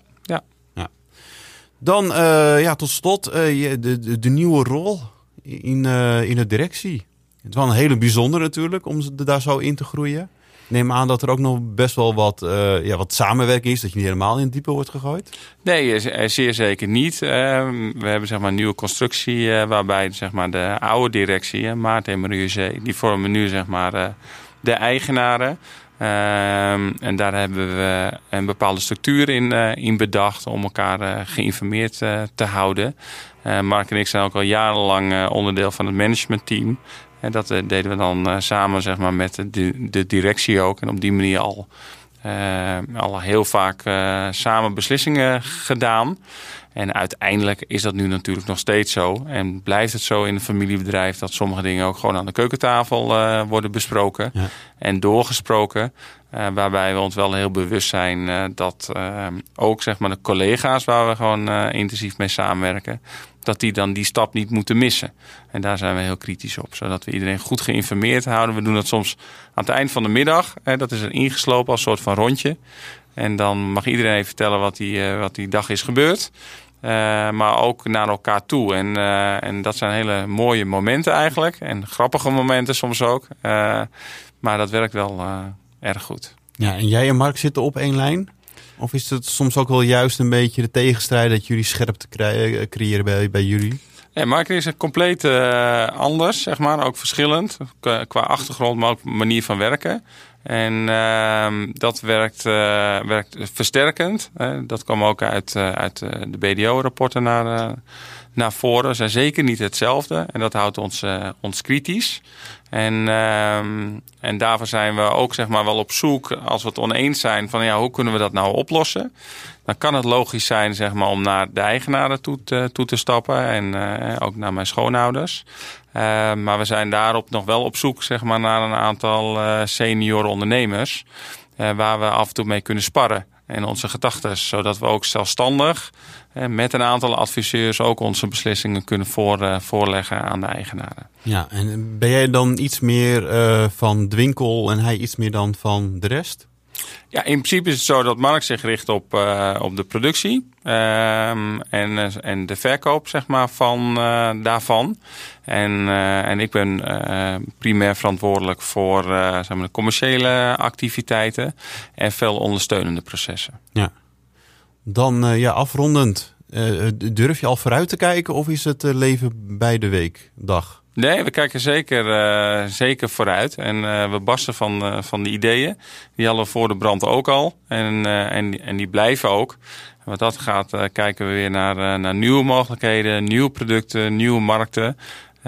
Dan tot slot de nieuwe rol in de directie. Het is wel een hele bijzonder natuurlijk om daar zo in te groeien. Ik neem aan dat er ook nog best wel wat samenwerking is, dat je niet helemaal in het diepe wordt gegooid. Nee, zeer zeker niet. We hebben zeg maar een nieuwe constructie waarbij zeg maar, de oude directie, Maarten en Marie-José, die vormen nu zeg maar, de eigenaren. En daar hebben we een bepaalde structuur in bedacht om elkaar geïnformeerd te houden. Mark en ik zijn ook al jarenlang onderdeel van het managementteam. En dat deden we dan samen zeg maar, met de directie ook. En op die manier al heel vaak samen beslissingen gedaan. En uiteindelijk is dat nu natuurlijk nog steeds zo. En blijft het zo in een familiebedrijf dat sommige dingen ook gewoon aan de keukentafel worden besproken. Ja. En doorgesproken. Waarbij we ons wel heel bewust zijn dat ook zeg maar, de collega's waar we gewoon intensief mee samenwerken, dat die dan die stap niet moeten missen. En daar zijn we heel kritisch op. Zodat we iedereen goed geïnformeerd houden. We doen dat soms aan het eind van de middag. Dat is er ingeslopen als soort van rondje. En dan mag iedereen even vertellen wat die dag is gebeurd. Maar ook naar elkaar toe. En dat zijn hele mooie momenten eigenlijk. En grappige momenten soms ook. Maar dat werkt wel erg goed. Ja, en jij en Mark zitten op één lijn? Of is het soms ook wel juist een beetje de tegenstrijd dat jullie scherp te creëren bij jullie? Nee, Mark is compleet anders, zeg maar. Ook verschillend. Qua achtergrond, maar ook manier van werken. En dat werkt versterkend. Dat kwam ook uit de BDO-rapporten naar voren. We zijn zeker niet hetzelfde. En dat houdt ons kritisch. En daarvoor zijn we ook zeg maar, wel op zoek, als we het oneens zijn, van hoe kunnen we dat nou oplossen? Dan kan het logisch zijn zeg maar, om naar de eigenaren toe te stappen. En ook naar mijn schoonouders. Maar we zijn daarop nog wel op zoek zeg maar, naar een aantal senior ondernemers. Waar we af en toe mee kunnen sparren. En onze gedachten, zodat we ook zelfstandig met een aantal adviseurs ook onze beslissingen kunnen voorleggen aan de eigenaren. Ja, en ben jij dan iets meer van de winkel en hij iets meer dan van de rest? Ja, in principe is het zo dat Mark zich richt op de productie en de verkoop, zeg maar, van daarvan. En ik ben primair verantwoordelijk voor zeg maar, de commerciële activiteiten en veel ondersteunende processen. Ja. Dan afrondend, durf je al vooruit te kijken of is het leven bij de weekdag? Nee, we kijken zeker vooruit. En we barsten van de ideeën. Die hadden we voor de brand ook al. En die blijven ook. En wat dat gaat, kijken we weer naar nieuwe mogelijkheden, nieuwe producten, nieuwe markten.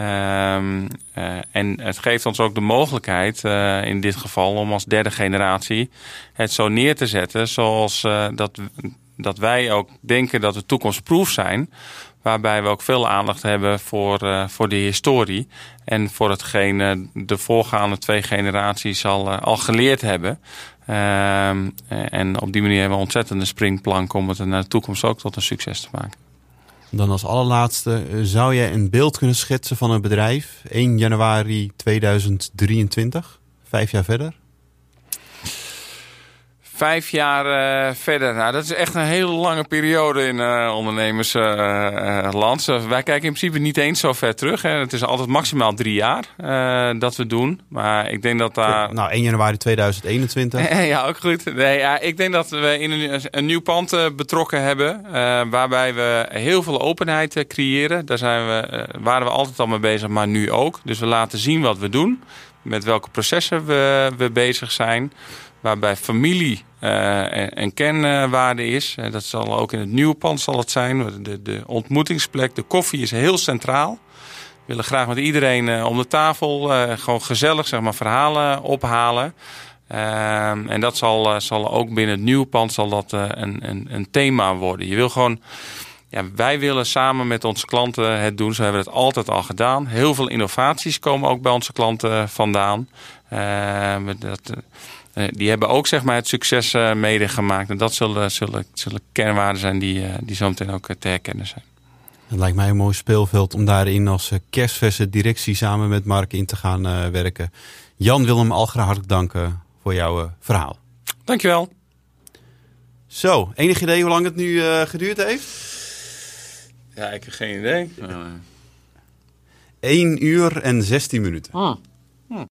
En het geeft ons ook de mogelijkheid, in dit geval, om als derde generatie het zo neer te zetten. Zoals dat wij ook denken dat we toekomstproof zijn. Waarbij we ook veel aandacht hebben voor de historie. En voor hetgeen de voorgaande 2 generaties al geleerd hebben. En op die manier hebben we een ontzettende springplank om het naar de toekomst ook tot een succes te maken. Dan als allerlaatste, zou jij een beeld kunnen schetsen van een bedrijf 1 januari 2023, 5 jaar verder? 5 jaar verder. Nou, dat is echt een hele lange periode in ondernemersland. Wij kijken in principe niet eens zo ver terug. Hè. Het is altijd maximaal 3 jaar dat we doen. Maar ik denk dat daar... Nou, 1 januari 2021. Ja, ook goed. Nee, ja, ik denk dat we in een nieuw pand betrokken hebben. Waarbij we heel veel openheid creëren. Daar waren we altijd al mee bezig, maar nu ook. Dus we laten zien wat we doen. Met welke processen we bezig zijn. Waarbij familie een kernwaarde is. Dat zal ook in het nieuwe pand zal het zijn. De ontmoetingsplek, de koffie is heel centraal. We willen graag met iedereen om de tafel gewoon gezellig, zeg maar, verhalen ophalen. En dat zal ook binnen het nieuwe pand zal dat een thema worden. Je wil gewoon... Ja, wij willen samen met onze klanten het doen. Zo hebben we het altijd al gedaan. Heel veel innovaties komen ook bij onze klanten vandaan. Die hebben ook, zeg maar, het succes medegemaakt. En dat zullen kernwaarden zijn die zo meteen ook te herkennen zijn. Het lijkt mij een mooi speelveld om daarin als kerstverse directie samen met Mark in te gaan werken. Jan Willem Algra, hartelijk danken voor jouw verhaal. Dankjewel. Zo, enig idee hoe lang het nu geduurd heeft? Ja, ik heb geen idee. 1 uur en 16 minuten.